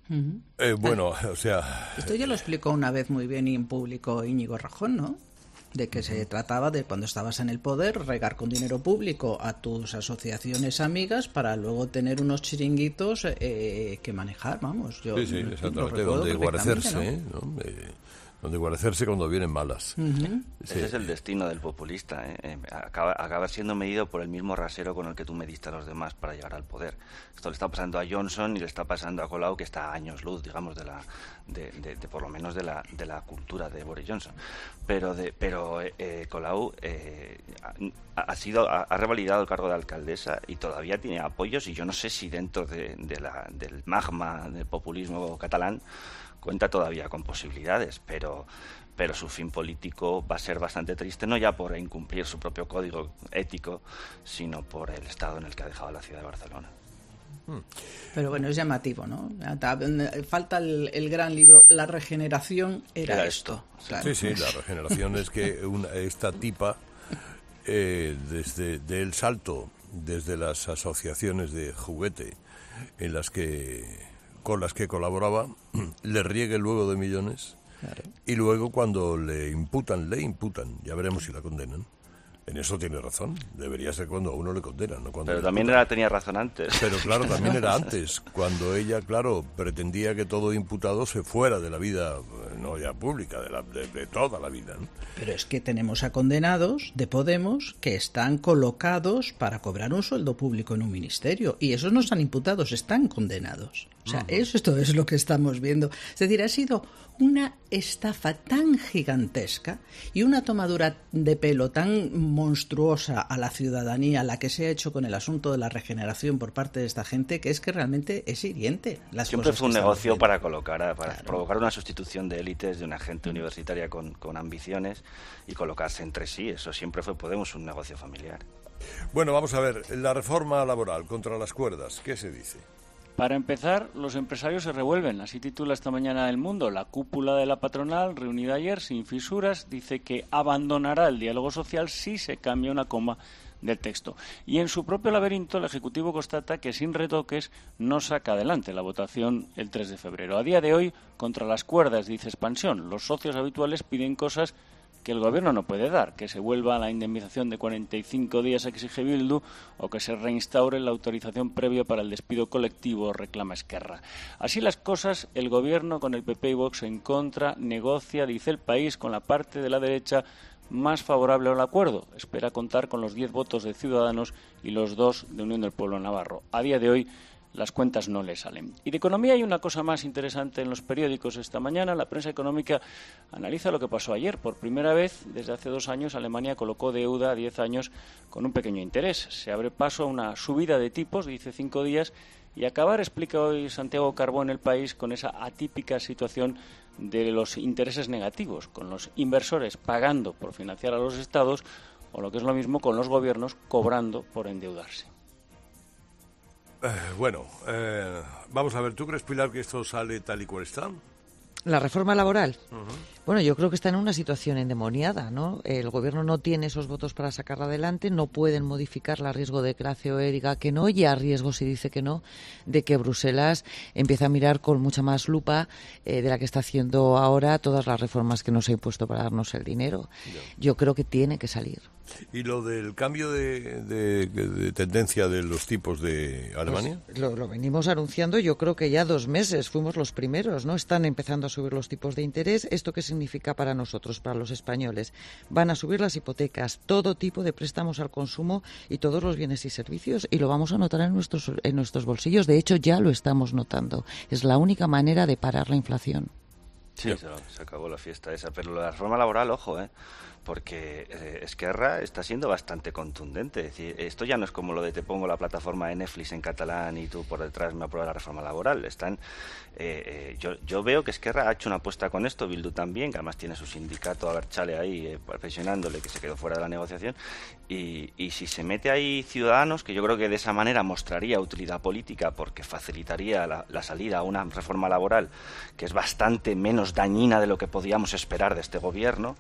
O sea... Esto ya lo explicó una vez muy bien y en público Íñigo Errejón, ¿no? De que se trataba de, cuando estabas en el poder, regar con dinero público a tus asociaciones amigas para luego tener unos chiringuitos que manejar, vamos. Yo sí, exactamente, donde guarecerse, ¿no? Donde guarecerse cuando vienen malas. Ese es el destino del populista, acaba siendo medido por el mismo rasero con el que tú mediste a los demás para llegar al poder. Esto le está pasando a Johnson y le está pasando a Colau, que está a años luz, digamos, de por lo menos de la cultura de Boris Johnson. Pero Colau ha revalidado el cargo de alcaldesa y todavía tiene apoyos, y yo no sé si dentro del magma del populismo catalán cuenta todavía con posibilidades, pero su fin político va a ser bastante triste, no ya por incumplir su propio código ético, sino por el estado en el que ha dejado la ciudad de Barcelona. Pero bueno, es llamativo, ¿no? Falta el gran libro La regeneración era esto. Claro. Sí, la regeneración es que esta tipa, desde el salto, desde las asociaciones de juguete con las que colaboraba, le riegue luego de millones, claro. Y luego cuando le imputan, ya veremos si la condenan. En eso tiene razón, debería ser cuando a uno le condenan, no cuando. Pero también tenía razón antes. Pero claro, también era antes, cuando ella, claro, pretendía que todo imputado se fuera de la vida, no ya pública, de toda la vida, ¿no? Pero es que tenemos a condenados de Podemos que están colocados para cobrar un sueldo público en un ministerio, y esos no están imputados, están condenados. O sea, esto es lo que estamos viendo. Es decir, ha sido una estafa tan gigantesca y una tomadura de pelo tan monstruosa a la ciudadanía, la que se ha hecho con el asunto de la regeneración por parte de esta gente, que es que realmente es hiriente. Siempre fue un negocio para provocar una sustitución de élites de una gente universitaria con ambiciones y colocarse entre sí. Eso siempre fue Podemos un negocio familiar. Bueno, vamos a ver, la reforma laboral contra las cuerdas, ¿qué se dice? Para empezar, los empresarios se revuelven. Así titula esta mañana El Mundo. La cúpula de la patronal, reunida ayer sin fisuras, dice que abandonará el diálogo social si se cambia una coma del texto. Y en su propio laberinto, el Ejecutivo constata que sin retoques no saca adelante la votación el 3 de febrero. A día de hoy, contra las cuerdas, dice Expansión, los socios habituales piden cosas que el Gobierno no puede dar, que se vuelva a la indemnización de 45 días, exige Bildu, o que se reinstaure la autorización previa para el despido colectivo, reclama Esquerra. Así las cosas, el Gobierno, con el PP y Vox en contra, negocia, dice El País, con la parte de la derecha más favorable al acuerdo. Espera contar con los 10 votos de Ciudadanos y los 2 de Unión del Pueblo Navarro. A día de hoy, las cuentas no le salen. Y de economía hay una cosa más interesante en los periódicos esta mañana. La prensa económica analiza lo que pasó ayer. Por primera vez, desde hace 2 años, Alemania colocó deuda a 10 años con un pequeño interés. Se abre paso a una subida de tipos, dice 5 días, y acabar, explica hoy Santiago Carbó en El País, con esa atípica situación de los intereses negativos, con los inversores pagando por financiar a los estados, o lo que es lo mismo, con los gobiernos cobrando por endeudarse. Vamos a ver, ¿tú crees, Pilar, que esto sale tal y cual está? La reforma laboral. Bueno, yo creo que está en una situación endemoniada, ¿no? El Gobierno no tiene esos votos para sacarla adelante, no pueden modificarla a riesgo de que la COE diga que no, y a riesgo, si dice que no, de que Bruselas empiece a mirar con mucha más lupa de la que está haciendo ahora todas las reformas que nos ha impuesto para darnos el dinero. Yo creo que tiene que salir. ¿Y lo del cambio de tendencia de los tipos de Alemania? Pues lo venimos anunciando, yo creo que ya 2 meses, fuimos los primeros, ¿no? Están empezando a subir los tipos de interés. ¿Esto qué significa para nosotros, para los españoles? Van a subir las hipotecas, todo tipo de préstamos al consumo y todos los bienes y servicios, y lo vamos a notar en nuestros bolsillos. De hecho, ya lo estamos notando. Es la única manera de parar la inflación. Sí, se acabó la fiesta esa. Pero la reforma laboral, ojo, porque Esquerra está siendo bastante contundente. Es decir, esto ya no es como lo de te pongo la plataforma de Netflix en catalán y tú por detrás me apruebas la reforma laboral. Yo veo que Esquerra ha hecho una apuesta con esto, Bildu también, que además tiene su sindicato Abertzale ahí presionándole, que se quedó fuera de la negociación. Y si se mete ahí Ciudadanos, que yo creo que de esa manera mostraría utilidad política porque facilitaría la salida a una reforma laboral que es bastante menos dañina de lo que podíamos esperar de este gobierno,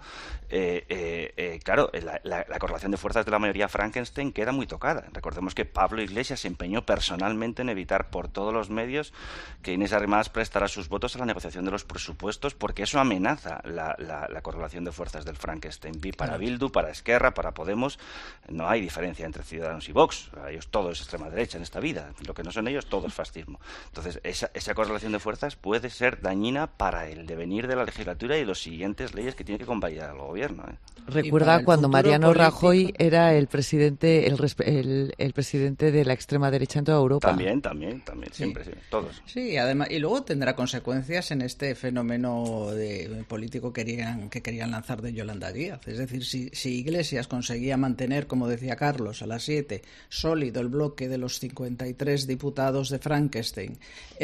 claro, la correlación de fuerzas de la mayoría Frankenstein queda muy tocada. Recordemos que Pablo Iglesias se empeñó personalmente en evitar por todos los medios que Inés Arrimadas prestara sus votos a la negociación de los presupuestos, porque eso amenaza la correlación de fuerzas del Frankenstein. Para Bildu, para Esquerra, para Podemos, no hay diferencia entre Ciudadanos y Vox. Ellos todo es extrema derecha en esta vida. Lo que no son ellos, todo es fascismo. Entonces, esa correlación de fuerzas puede ser dañina para el devenir de la legislatura y las siguientes leyes que tiene que convalidar el gobierno. Recuerda cuando Mariano Rajoy era el presidente el presidente de la extrema derecha en toda Europa. También, siempre, sí, todos. Sí, además, y luego tendrá consecuencias en este fenómeno político que querían lanzar de Yolanda Díaz. Es decir, si Iglesias conseguía mantener, como decía Carlos, a las 7, sólido el bloque de los 53 diputados de Frankenstein,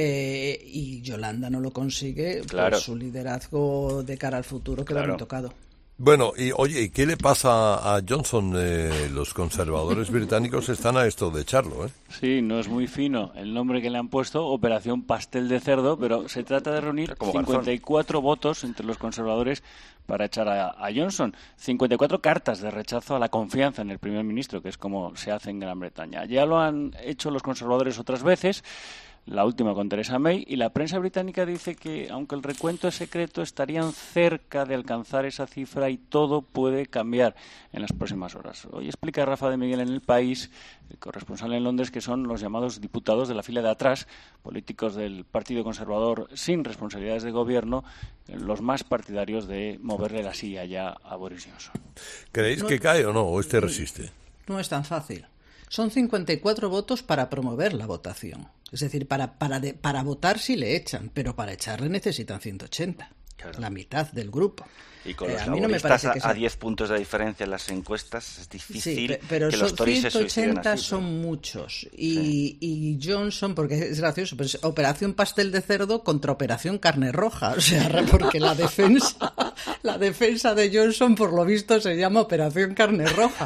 y Yolanda no lo consigue, claro, pues su liderazgo de cara al futuro queda muy tocado. Bueno, y oye, ¿qué le pasa a Johnson? Los conservadores británicos están a esto de echarlo, ¿eh? Sí, no es muy fino el nombre que le han puesto, Operación Pastel de Cerdo, pero se trata de reunir 54 votos entre los conservadores para echar a Johnson. 54 cartas de rechazo a la confianza en el primer ministro, que es como se hace en Gran Bretaña. Ya lo han hecho los conservadores otras veces, la última con Theresa May, y la prensa británica dice que, aunque el recuento es secreto, estarían cerca de alcanzar esa cifra y todo puede cambiar en las próximas horas. Hoy explica Rafa de Miguel en El País, el corresponsal en Londres, que son los llamados diputados de la fila de atrás, políticos del Partido Conservador sin responsabilidades de gobierno, los más partidarios de moverle la silla ya a Boris Johnson. ¿Creéis que cae o no? ¿O resiste? No es tan fácil. Son 54 votos para promover la votación. Es decir, para votar sí le echan, pero para echarle necesitan 180. Claro. La mitad del grupo. Y con los a mí no me parece que a 10 puntos de diferencia en las encuestas es difícil pero que los Tories se suiciden 180 así, son muchos. Y Johnson, porque es gracioso, pues operación pastel de cerdo contra operación carne roja. O sea, porque la defensa de Johnson, por lo visto, se llama operación carne roja.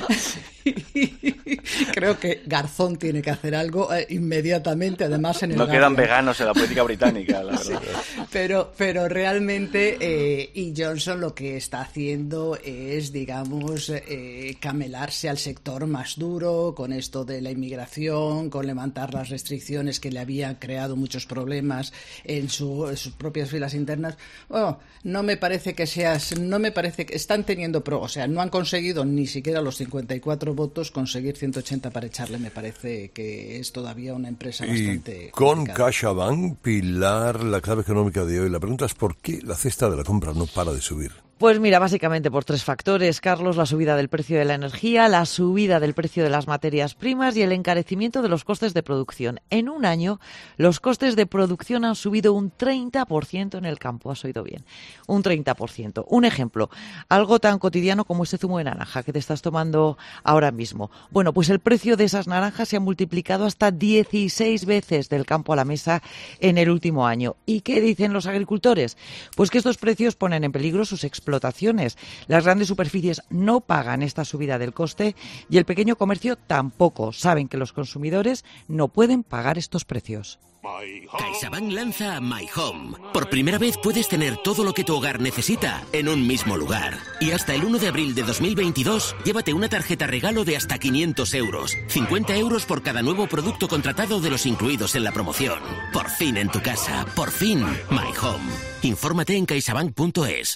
Creo que Garzón tiene que hacer algo inmediatamente, además en el no quedan veganos en la política británica, la verdad. Sí, pero realmente y Johnson lo que está haciendo es, digamos, camelarse al sector más duro con esto de la inmigración, con levantar las restricciones que le habían creado muchos problemas en sus propias filas internas. No me parece que están teniendo o sea, no han conseguido ni siquiera los 54 votos, conseguir 180 para echarle me parece que es todavía una empresa bastante y con complicada. CaixaBank, Pilar, la clave económica de hoy, la pregunta es ¿por qué la cesta de la compra no para de subir? Pues mira, básicamente por 3 factores, Carlos: la subida del precio de la energía, la subida del precio de las materias primas y el encarecimiento de los costes de producción. En un año, los costes de producción han subido un 30% en el campo. Has oído bien, un 30%. Un ejemplo, algo tan cotidiano como ese zumo de naranja que te estás tomando ahora mismo. Bueno, pues el precio de esas naranjas se ha multiplicado hasta 16 veces del campo a la mesa en el último año. ¿Y qué dicen los agricultores? Pues que estos precios ponen en peligro sus explotaciones. Las grandes superficies no pagan esta subida del coste y el pequeño comercio tampoco. Saben que los consumidores no pueden pagar estos precios. CaixaBank lanza My Home. Por primera vez puedes tener todo lo que tu hogar necesita en un mismo lugar. Y hasta el 1 de abril de 2022, llévate una tarjeta regalo de hasta 500 euros. 50 euros por cada nuevo producto contratado de los incluidos en la promoción. Por fin en tu casa. Por fin My Home. Infórmate en caixabank.es.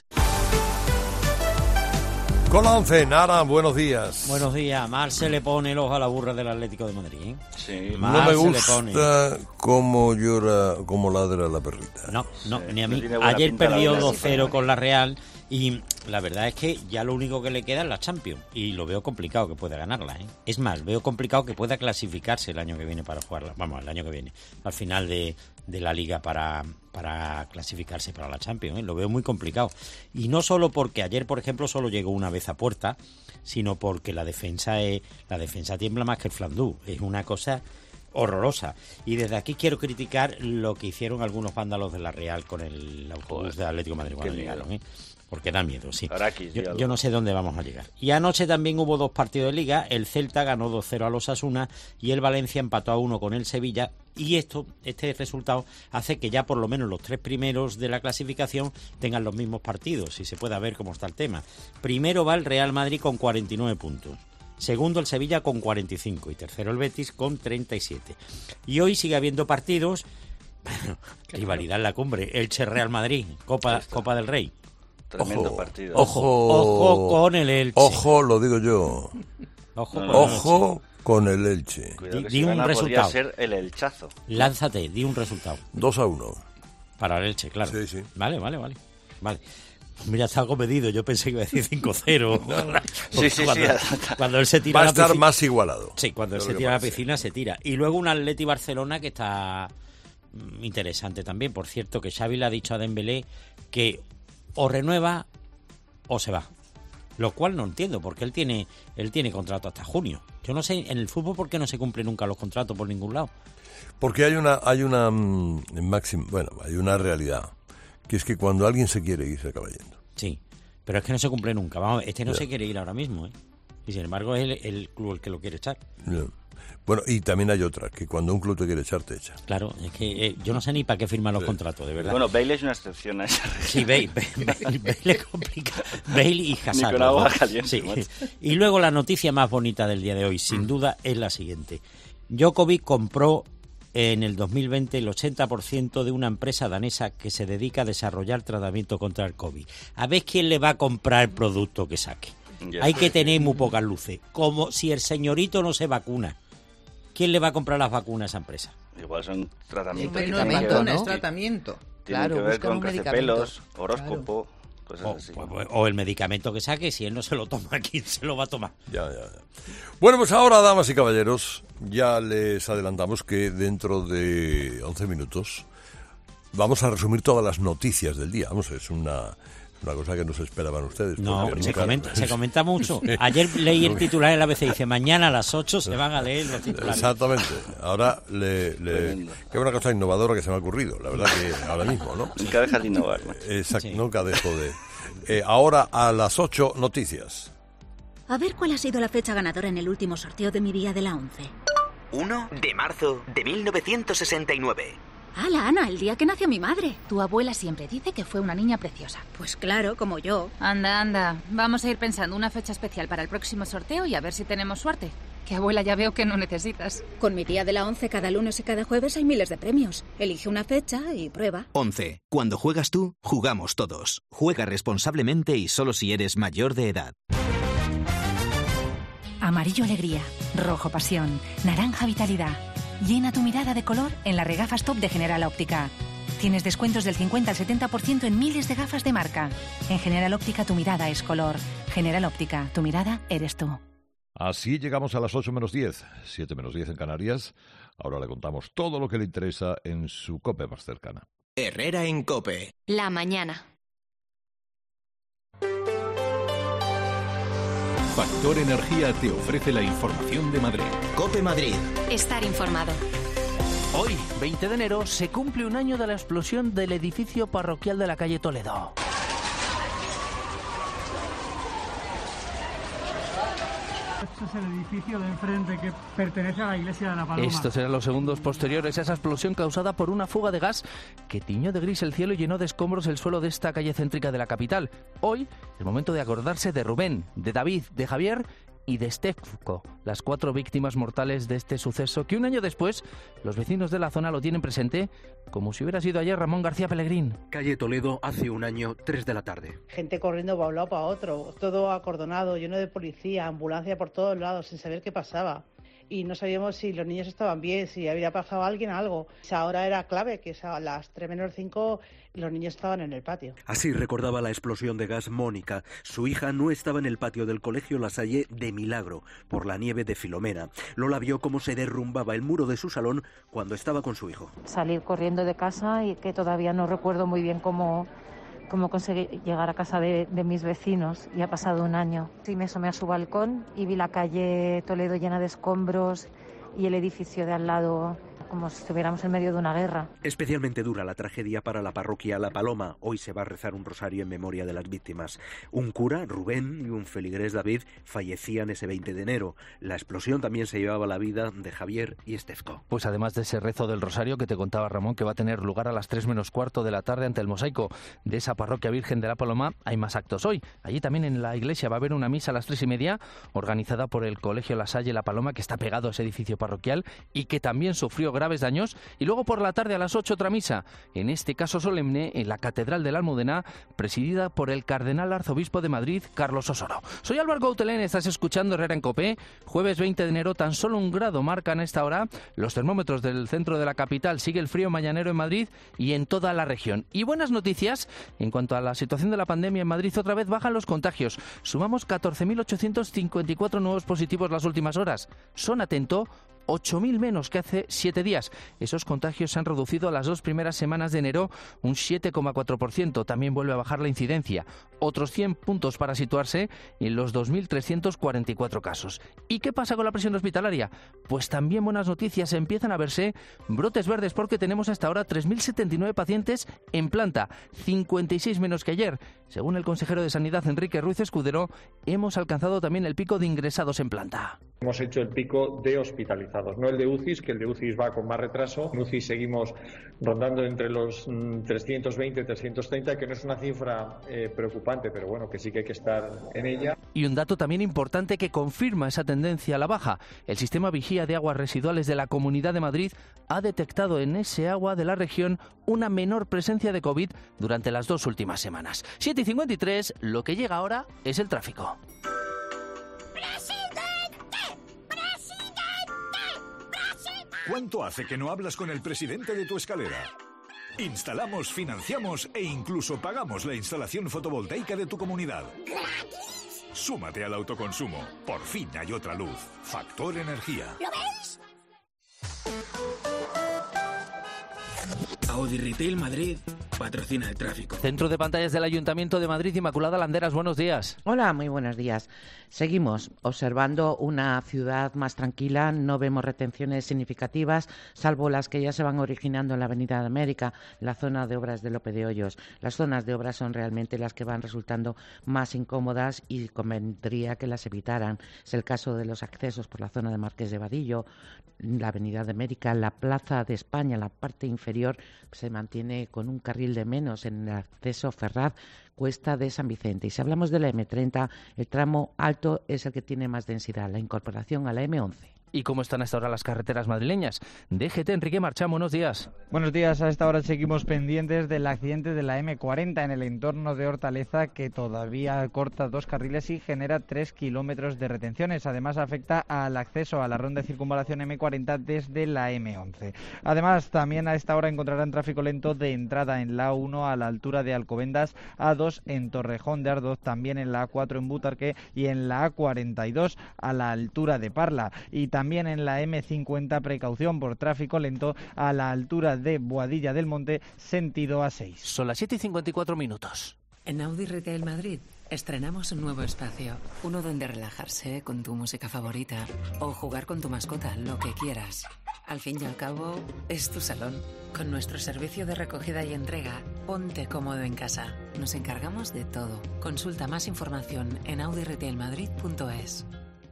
Con la 11, Nara, buenos días. Buenos días. Mal se le pone el ojo a la burra del Atlético de Madrid, ¿eh? Sí. No me gusta cómo llora, cómo ladra la perrita. No, ni a mí. No ayer perdió 2-0 con la Real y la verdad es que ya lo único que le queda es la Champions y lo veo complicado que pueda ganarla, ¿eh? Es más, veo complicado que pueda clasificarse el año que viene para jugarla. Vamos, el año que viene, al final de la Liga para clasificarse para la Champions, ¿eh? Lo veo muy complicado. Y no solo porque ayer, por ejemplo, solo llegó una vez a puerta, sino porque la defensa tiembla más que el flandú. Es una cosa horrorosa. Y desde aquí quiero criticar lo que hicieron algunos vándalos de la Real con el autobús de Atlético de Madrid cuando llegaron, ¿eh? Porque da miedo, sí. Yo no sé dónde vamos a llegar. Y anoche también hubo 2 partidos de Liga. El Celta ganó 2-0 al Osasuna y el Valencia empató a 1 con el Sevilla. Y este resultado hace que ya por lo menos los 3 primeros de la clasificación tengan los mismos partidos y se pueda ver cómo está el tema. Primero va el Real Madrid con 49 puntos. Segundo el Sevilla con 45 y tercero el Betis con 37. Y hoy sigue habiendo partidos. Bueno, rivalidad en la cumbre. Elche-Real Madrid, Copa del Rey. Tremendo partido. Ojo con el Elche. Ojo, lo digo yo. Ojo con el Elche. Di un resultado. Podría ser el Elchazo. Lánzate, di un resultado. 2-1. Para el Elche, claro. Sí. Vale. Mira, está algo medido. Yo pensé que iba a decir 5-0. Cuando él se tira va a estar más igualado. Sí, cuando él se tira a la piscina, se tira. Y luego un Atleti Barcelona que está interesante también. Por cierto, que Xavi le ha dicho a Dembélé que o renueva o se va. Lo cual no entiendo, porque él tiene contrato hasta junio. Yo no sé, en el fútbol, ¿por qué no se cumplen nunca los contratos por ningún lado? Porque hay una realidad, que es que cuando alguien se quiere ir, se acaba yendo. Sí, pero es que no se cumple nunca. Vamos, no se quiere ir ahora mismo, ¿eh? Y sin embargo es el club el que lo quiere echar. Yeah. Bueno, y también hay otra, que cuando un club te quiere echar, te echa. Claro, es que yo no sé ni para qué firman los contratos, de verdad. Bueno, Bale es una excepción a esa regla. Sí, Bale es complicado. Bale y Hazard. Ni con agua caliente. Sí. Y luego la noticia más bonita del día de hoy, sin duda, es la siguiente. Djokovic compró en el 2020 el 80% de una empresa danesa que se dedica a desarrollar tratamiento contra el COVID. A ver quién le va a comprar el producto que saque. Hay que tener muy pocas luces. Como si el señorito no se vacuna. ¿Quién le va a comprar las vacunas a esa empresa? Igual son tratamientos. Medicamento, ¿no? Es tratamiento. Tienen que ver con crecepelos, horóscopo. Cosas así. O el medicamento que saque, si él no se lo toma, ¿quién se lo va a tomar? Ya. Bueno, pues ahora, damas y caballeros, ya les adelantamos que dentro de 11 minutos vamos a resumir todas las noticias del día. Vamos, es una cosa que no se esperaban ustedes. No, se comenta mucho. Ayer leí el titular en la ABC, dice, mañana a las 8 se van a leer los titulares. Exactamente. Ahora, que es una cosa innovadora que se me ha ocurrido, la verdad que ahora mismo, ¿no? Nunca dejas de innovar. Exacto, sí. Nunca dejo de... ahora, a las 8, noticias. A ver cuál ha sido la fecha ganadora en el último sorteo de mi día de la 11. 1 de marzo de 1969. ¡Hala, Ana! El día que nació mi madre. Tu abuela siempre dice que fue una niña preciosa. Pues claro, como yo. Anda. Vamos a ir pensando una fecha especial para el próximo sorteo y a ver si tenemos suerte. Que abuela ya veo que no necesitas. Con mi día de la 11 cada lunes y cada jueves hay miles de premios. Elige una fecha y prueba. 11. Cuando juegas tú, jugamos todos. Juega responsablemente y solo si eres mayor de edad. Amarillo alegría, rojo pasión, naranja vitalidad. Llena tu mirada de color en las regafas top de General Óptica. Tienes descuentos del 50 al 70% en miles de gafas de marca. En General Óptica tu mirada es color. General Óptica, tu mirada eres tú. Así llegamos a las 8 menos 10, 7 menos 10 en Canarias. Ahora le contamos todo lo que le interesa en su COPE más cercana. Herrera en COPE. La mañana. Factor Energía te ofrece la información de Madrid. COPE Madrid. Estar informado. Hoy, 20 de enero, se cumple un año de la explosión del edificio parroquial de la calle Toledo. Este es el edificio de enfrente que pertenece a la iglesia de La Paloma. Estos eran los segundos posteriores a esa explosión causada por una fuga de gas que tiñó de gris el cielo y llenó de escombros el suelo de esta calle céntrica de la capital. Hoy, el momento de acordarse de Rubén, de David, de Javier y de Stefko, las 4 víctimas mortales de este suceso que un año después los vecinos de la zona lo tienen presente como si hubiera sido ayer. Ramón García Pellegrín. Calle Toledo, hace un año, 3 de la tarde. Gente corriendo para un lado para otro, todo acordonado, lleno de policía, ambulancia por todos lados, sin saber qué pasaba. Y no sabíamos si los niños estaban bien, si había pasado a alguien algo. Esa hora era clave, que a las 3 menos 5 los niños estaban en el patio. Así recordaba la explosión de gas Mónica. Su hija no estaba en el patio del colegio La Salle de milagro, por la nieve de Filomena. Lola vio cómo se derrumbaba el muro de su salón cuando estaba con su hijo. Salir corriendo de casa y que todavía no recuerdo muy bien cómo conseguí llegar a casa de mis vecinos, y ha pasado un año. Sí, me asomé a su balcón y vi la calle Toledo llena de escombros y el edificio de al lado como si estuviéramos en medio de una guerra. Especialmente dura la tragedia para la parroquia La Paloma. Hoy se va a rezar un rosario en memoria de las víctimas. Un cura, Rubén, y un feligrés, David, fallecían ese 20 de enero. La explosión también se llevaba la vida de Javier y Stefko. Pues además de ese rezo del rosario que te contaba Ramón, que va a tener lugar a las 3 menos cuarto de la tarde ante el mosaico de esa parroquia Virgen de La Paloma, hay más actos hoy. Allí también en la iglesia va a haber una misa a las 3:30, organizada por el Colegio La Salle La Paloma, que está pegado a ese edificio parroquial y que también sufrió graves daños. Y luego por la tarde a las 8 otra misa, en este caso solemne, en la Catedral de la Almudena, presidida por el Cardenal Arzobispo de Madrid, Carlos Osoro. Soy Álvaro Gautelén, estás escuchando Herrera en COPE. Jueves 20 de enero, tan solo 1 grado marcan a esta hora los termómetros del centro de la capital. Sigue el frío mañanero en Madrid y en toda la región. Y buenas noticias, en cuanto a la situación de la pandemia en Madrid, otra vez bajan los contagios. Sumamos 14.854 nuevos positivos las últimas horas. Son, atento, 8.000 menos que hace 7 días. Esos contagios se han reducido a las 2 primeras semanas de enero un 7,4%. También vuelve a bajar la incidencia. Otros 100 puntos para situarse en los 2.344 casos. ¿Y qué pasa con la presión hospitalaria? Pues también buenas noticias. Empiezan a verse brotes verdes porque tenemos hasta ahora 3.079 pacientes en planta, 56 menos que ayer. Según el consejero de Sanidad, Enrique Ruiz Escudero, hemos alcanzado también el pico de ingresados en planta. Hemos hecho el pico de hospitalizados, no el de UCIs, que el de UCIs va con más retraso. En UCIs seguimos rondando entre los 320 y 330, que no es una cifra preocupante, pero bueno, que sí que hay que estar en ella. Y un dato también importante que confirma esa tendencia a la baja. El sistema Vigía de Aguas Residuales de la Comunidad de Madrid ha detectado en ese agua de la región una menor presencia de COVID durante las 2 últimas semanas. 7:53, lo que llega ahora es el tráfico. ¿Cuánto hace que no hablas con el presidente de tu escalera? Instalamos, financiamos e incluso pagamos la instalación fotovoltaica de tu comunidad. ¡Gratis! Súmate al autoconsumo. Por fin hay otra luz. Factor Energía. ¿Lo veis? Audi Retail Madrid patrocina el tráfico. Centro de pantallas del Ayuntamiento de Madrid, Inmaculada Landeras, buenos días. Hola, muy buenos días. Seguimos observando una ciudad más tranquila, no vemos retenciones significativas, salvo las que ya se van originando en la Avenida de América, la zona de obras de Lope de Hoyos. Las zonas de obras son realmente las que van resultando más incómodas y convendría que las evitaran. Es el caso de los accesos por la zona de Marqués de Vadillo, la Avenida de América, la Plaza de España, la parte inferior se mantiene con un carril de menos en el acceso Ferraz, Cuesta de San Vicente. Y si hablamos de la M30, el tramo alto es el que tiene más densidad, la incorporación a la M11. ¿Y cómo están hasta ahora las carreteras madrileñas? DGT, Enrique Marchán, buenos días. Buenos días, a esta hora seguimos pendientes del accidente de la M40 en el entorno de Hortaleza, que todavía corta 2 carriles y genera 3 kilómetros de retenciones. Además afecta al acceso a la ronda de circunvalación M40 desde la M11. Además, también a esta hora encontrarán tráfico lento de entrada en la A1 a la altura de Alcobendas, A2 en Torrejón de Ardoz, también en la A4 en Butarque y en la A42 a la altura de Parla. Y también en la M50 precaución por tráfico lento a la altura de Boadilla del Monte, sentido A6. Son las 7:54 minutos. En Audi Retail Madrid estrenamos un nuevo espacio. Uno donde relajarse con tu música favorita o jugar con tu mascota, lo que quieras. Al fin y al cabo, es tu salón. Con nuestro servicio de recogida y entrega, ponte cómodo en casa. Nos encargamos de todo. Consulta más información en audiretailmadrid.es.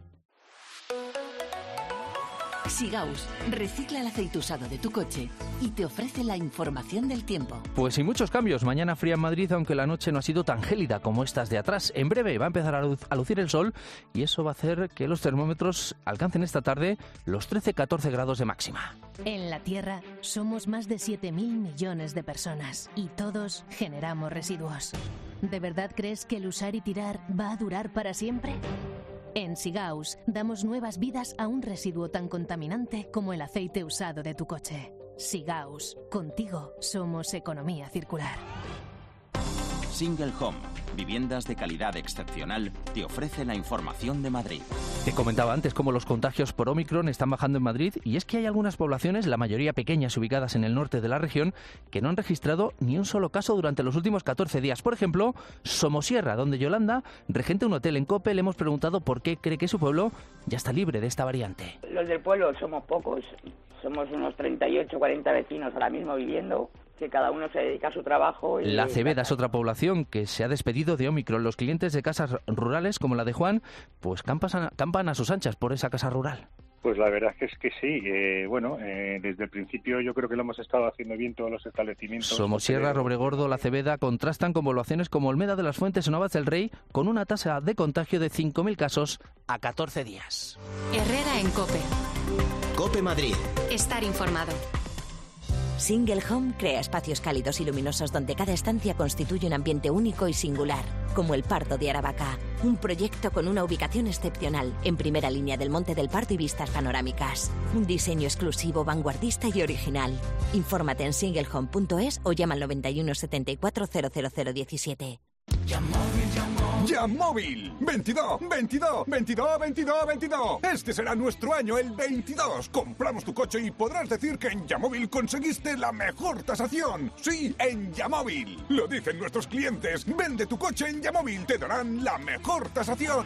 Sigaus recicla el aceite usado de tu coche y te ofrece la información del tiempo. Pues sin muchos cambios, mañana fría en Madrid, aunque la noche no ha sido tan gélida como estas de atrás. En breve va a empezar a lucir el sol y eso va a hacer que los termómetros alcancen esta tarde los 13-14 grados de máxima. En la Tierra somos más de 7.000 millones de personas y todos generamos residuos. ¿De verdad crees que el usar y tirar va a durar para siempre? En Sigaus damos nuevas vidas a un residuo tan contaminante como el aceite usado de tu coche. Sigaus, contigo somos economía circular. Single Home, viviendas de calidad excepcional, te ofrece la información de Madrid. Te comentaba antes cómo los contagios por Omicron están bajando en Madrid y es que hay algunas poblaciones, la mayoría pequeñas ubicadas en el norte de la región, que no han registrado ni un solo caso durante los últimos 14 días. Por ejemplo, Somosierra, donde Yolanda, regente un hotel en COPE, le hemos preguntado por qué cree que su pueblo ya está libre de esta variante. Los del pueblo somos pocos, somos unos 38, 40 vecinos ahora mismo viviendo, que cada uno se dedica a su trabajo. Y la Cebeda es otra población que se ha despedido de Omicron. Los clientes de casas rurales, como la de Juan, pues campan a sus anchas por esa casa rural. Pues la verdad es que sí. Desde el principio yo creo que lo hemos estado haciendo bien todos los establecimientos. Somosierra, Robregordo, La Cebeda contrastan con poblaciones como Olmeda de las Fuentes o Navas del Rey, con una tasa de contagio de 5.000 casos a 14 días. Herrera en COPE. COPE Madrid. Estar informado. Single Home crea espacios cálidos y luminosos donde cada estancia constituye un ambiente único y singular, como el Pardo de Aravaca, un proyecto con una ubicación excepcional, en primera línea del Monte del Pardo y vistas panorámicas. Un diseño exclusivo, vanguardista y original. Infórmate en singlehome.es o llama al 91 74 00017. ¡Yamóvil! 22, 22, 22, 22, 22. Este será nuestro año, el 22. Compramos tu coche y podrás decir que en Yamóvil conseguiste la mejor tasación. Sí, en Yamóvil. Lo dicen nuestros clientes. Vende tu coche en Yamóvil. Te darán la mejor tasación.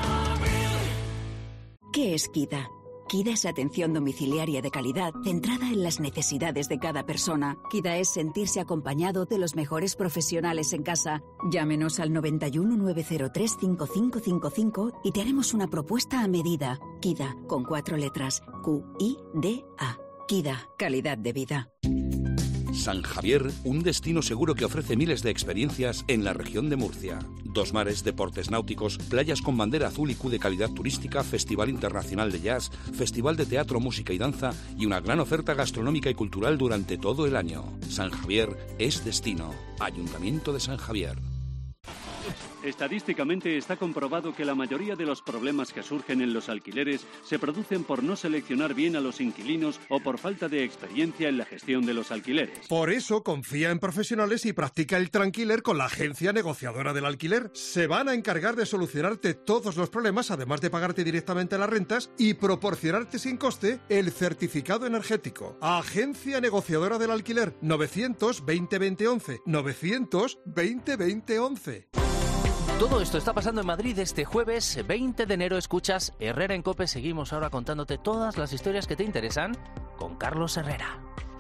¿Qué es KIDA? KIDA es atención domiciliaria de calidad centrada en las necesidades de cada persona. KIDA es sentirse acompañado de los mejores profesionales en casa. Llámenos al 91 903 5555 y te haremos una propuesta a medida. KIDA, con 4 letras. QIDA. KIDA, calidad de vida. San Javier, un destino seguro que ofrece miles de experiencias en la región de Murcia. 2 mares, deportes náuticos, playas con bandera azul y Q de calidad turística, Festival Internacional de Jazz, Festival de Teatro, Música y Danza y una gran oferta gastronómica y cultural durante todo el año. San Javier es destino. Ayuntamiento de San Javier. Estadísticamente está comprobado que la mayoría de los problemas que surgen en los alquileres se producen por no seleccionar bien a los inquilinos o por falta de experiencia en la gestión de los alquileres. Por eso confía en profesionales y practica el Tranquiler con la agencia negociadora del alquiler. Se van a encargar de solucionarte todos los problemas, además de pagarte directamente las rentas y proporcionarte sin coste el certificado energético. Agencia negociadora del alquiler, 900-20-20-11, 900-20-20-11. Todo esto está pasando en Madrid este jueves 20 de enero. Escuchas Herrera en COPE. Seguimos ahora contándote todas las historias que te interesan con Carlos Herrera.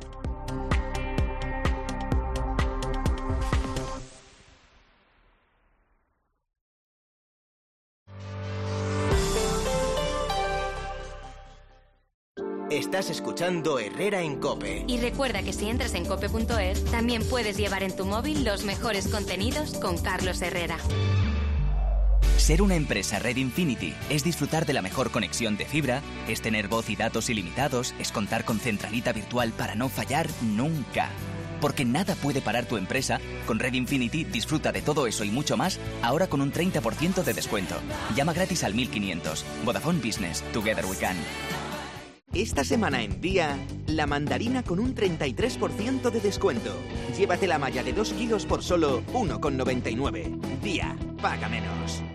Estás escuchando Herrera en COPE. Y recuerda que si entras en cope.es, también puedes llevar en tu móvil los mejores contenidos con Carlos Herrera. Ser una empresa Red Infinity es disfrutar de la mejor conexión de fibra, es tener voz y datos ilimitados, es contar con centralita virtual para no fallar nunca. Porque nada puede parar tu empresa. Con Red Infinity disfruta de todo eso y mucho más, ahora con un 30% de descuento. Llama gratis al 1500. Vodafone Business. Together we can. Esta semana en Día, la mandarina con un 33% de descuento. Llévate la malla de 2 kilos por solo 1,99. Día, paga menos.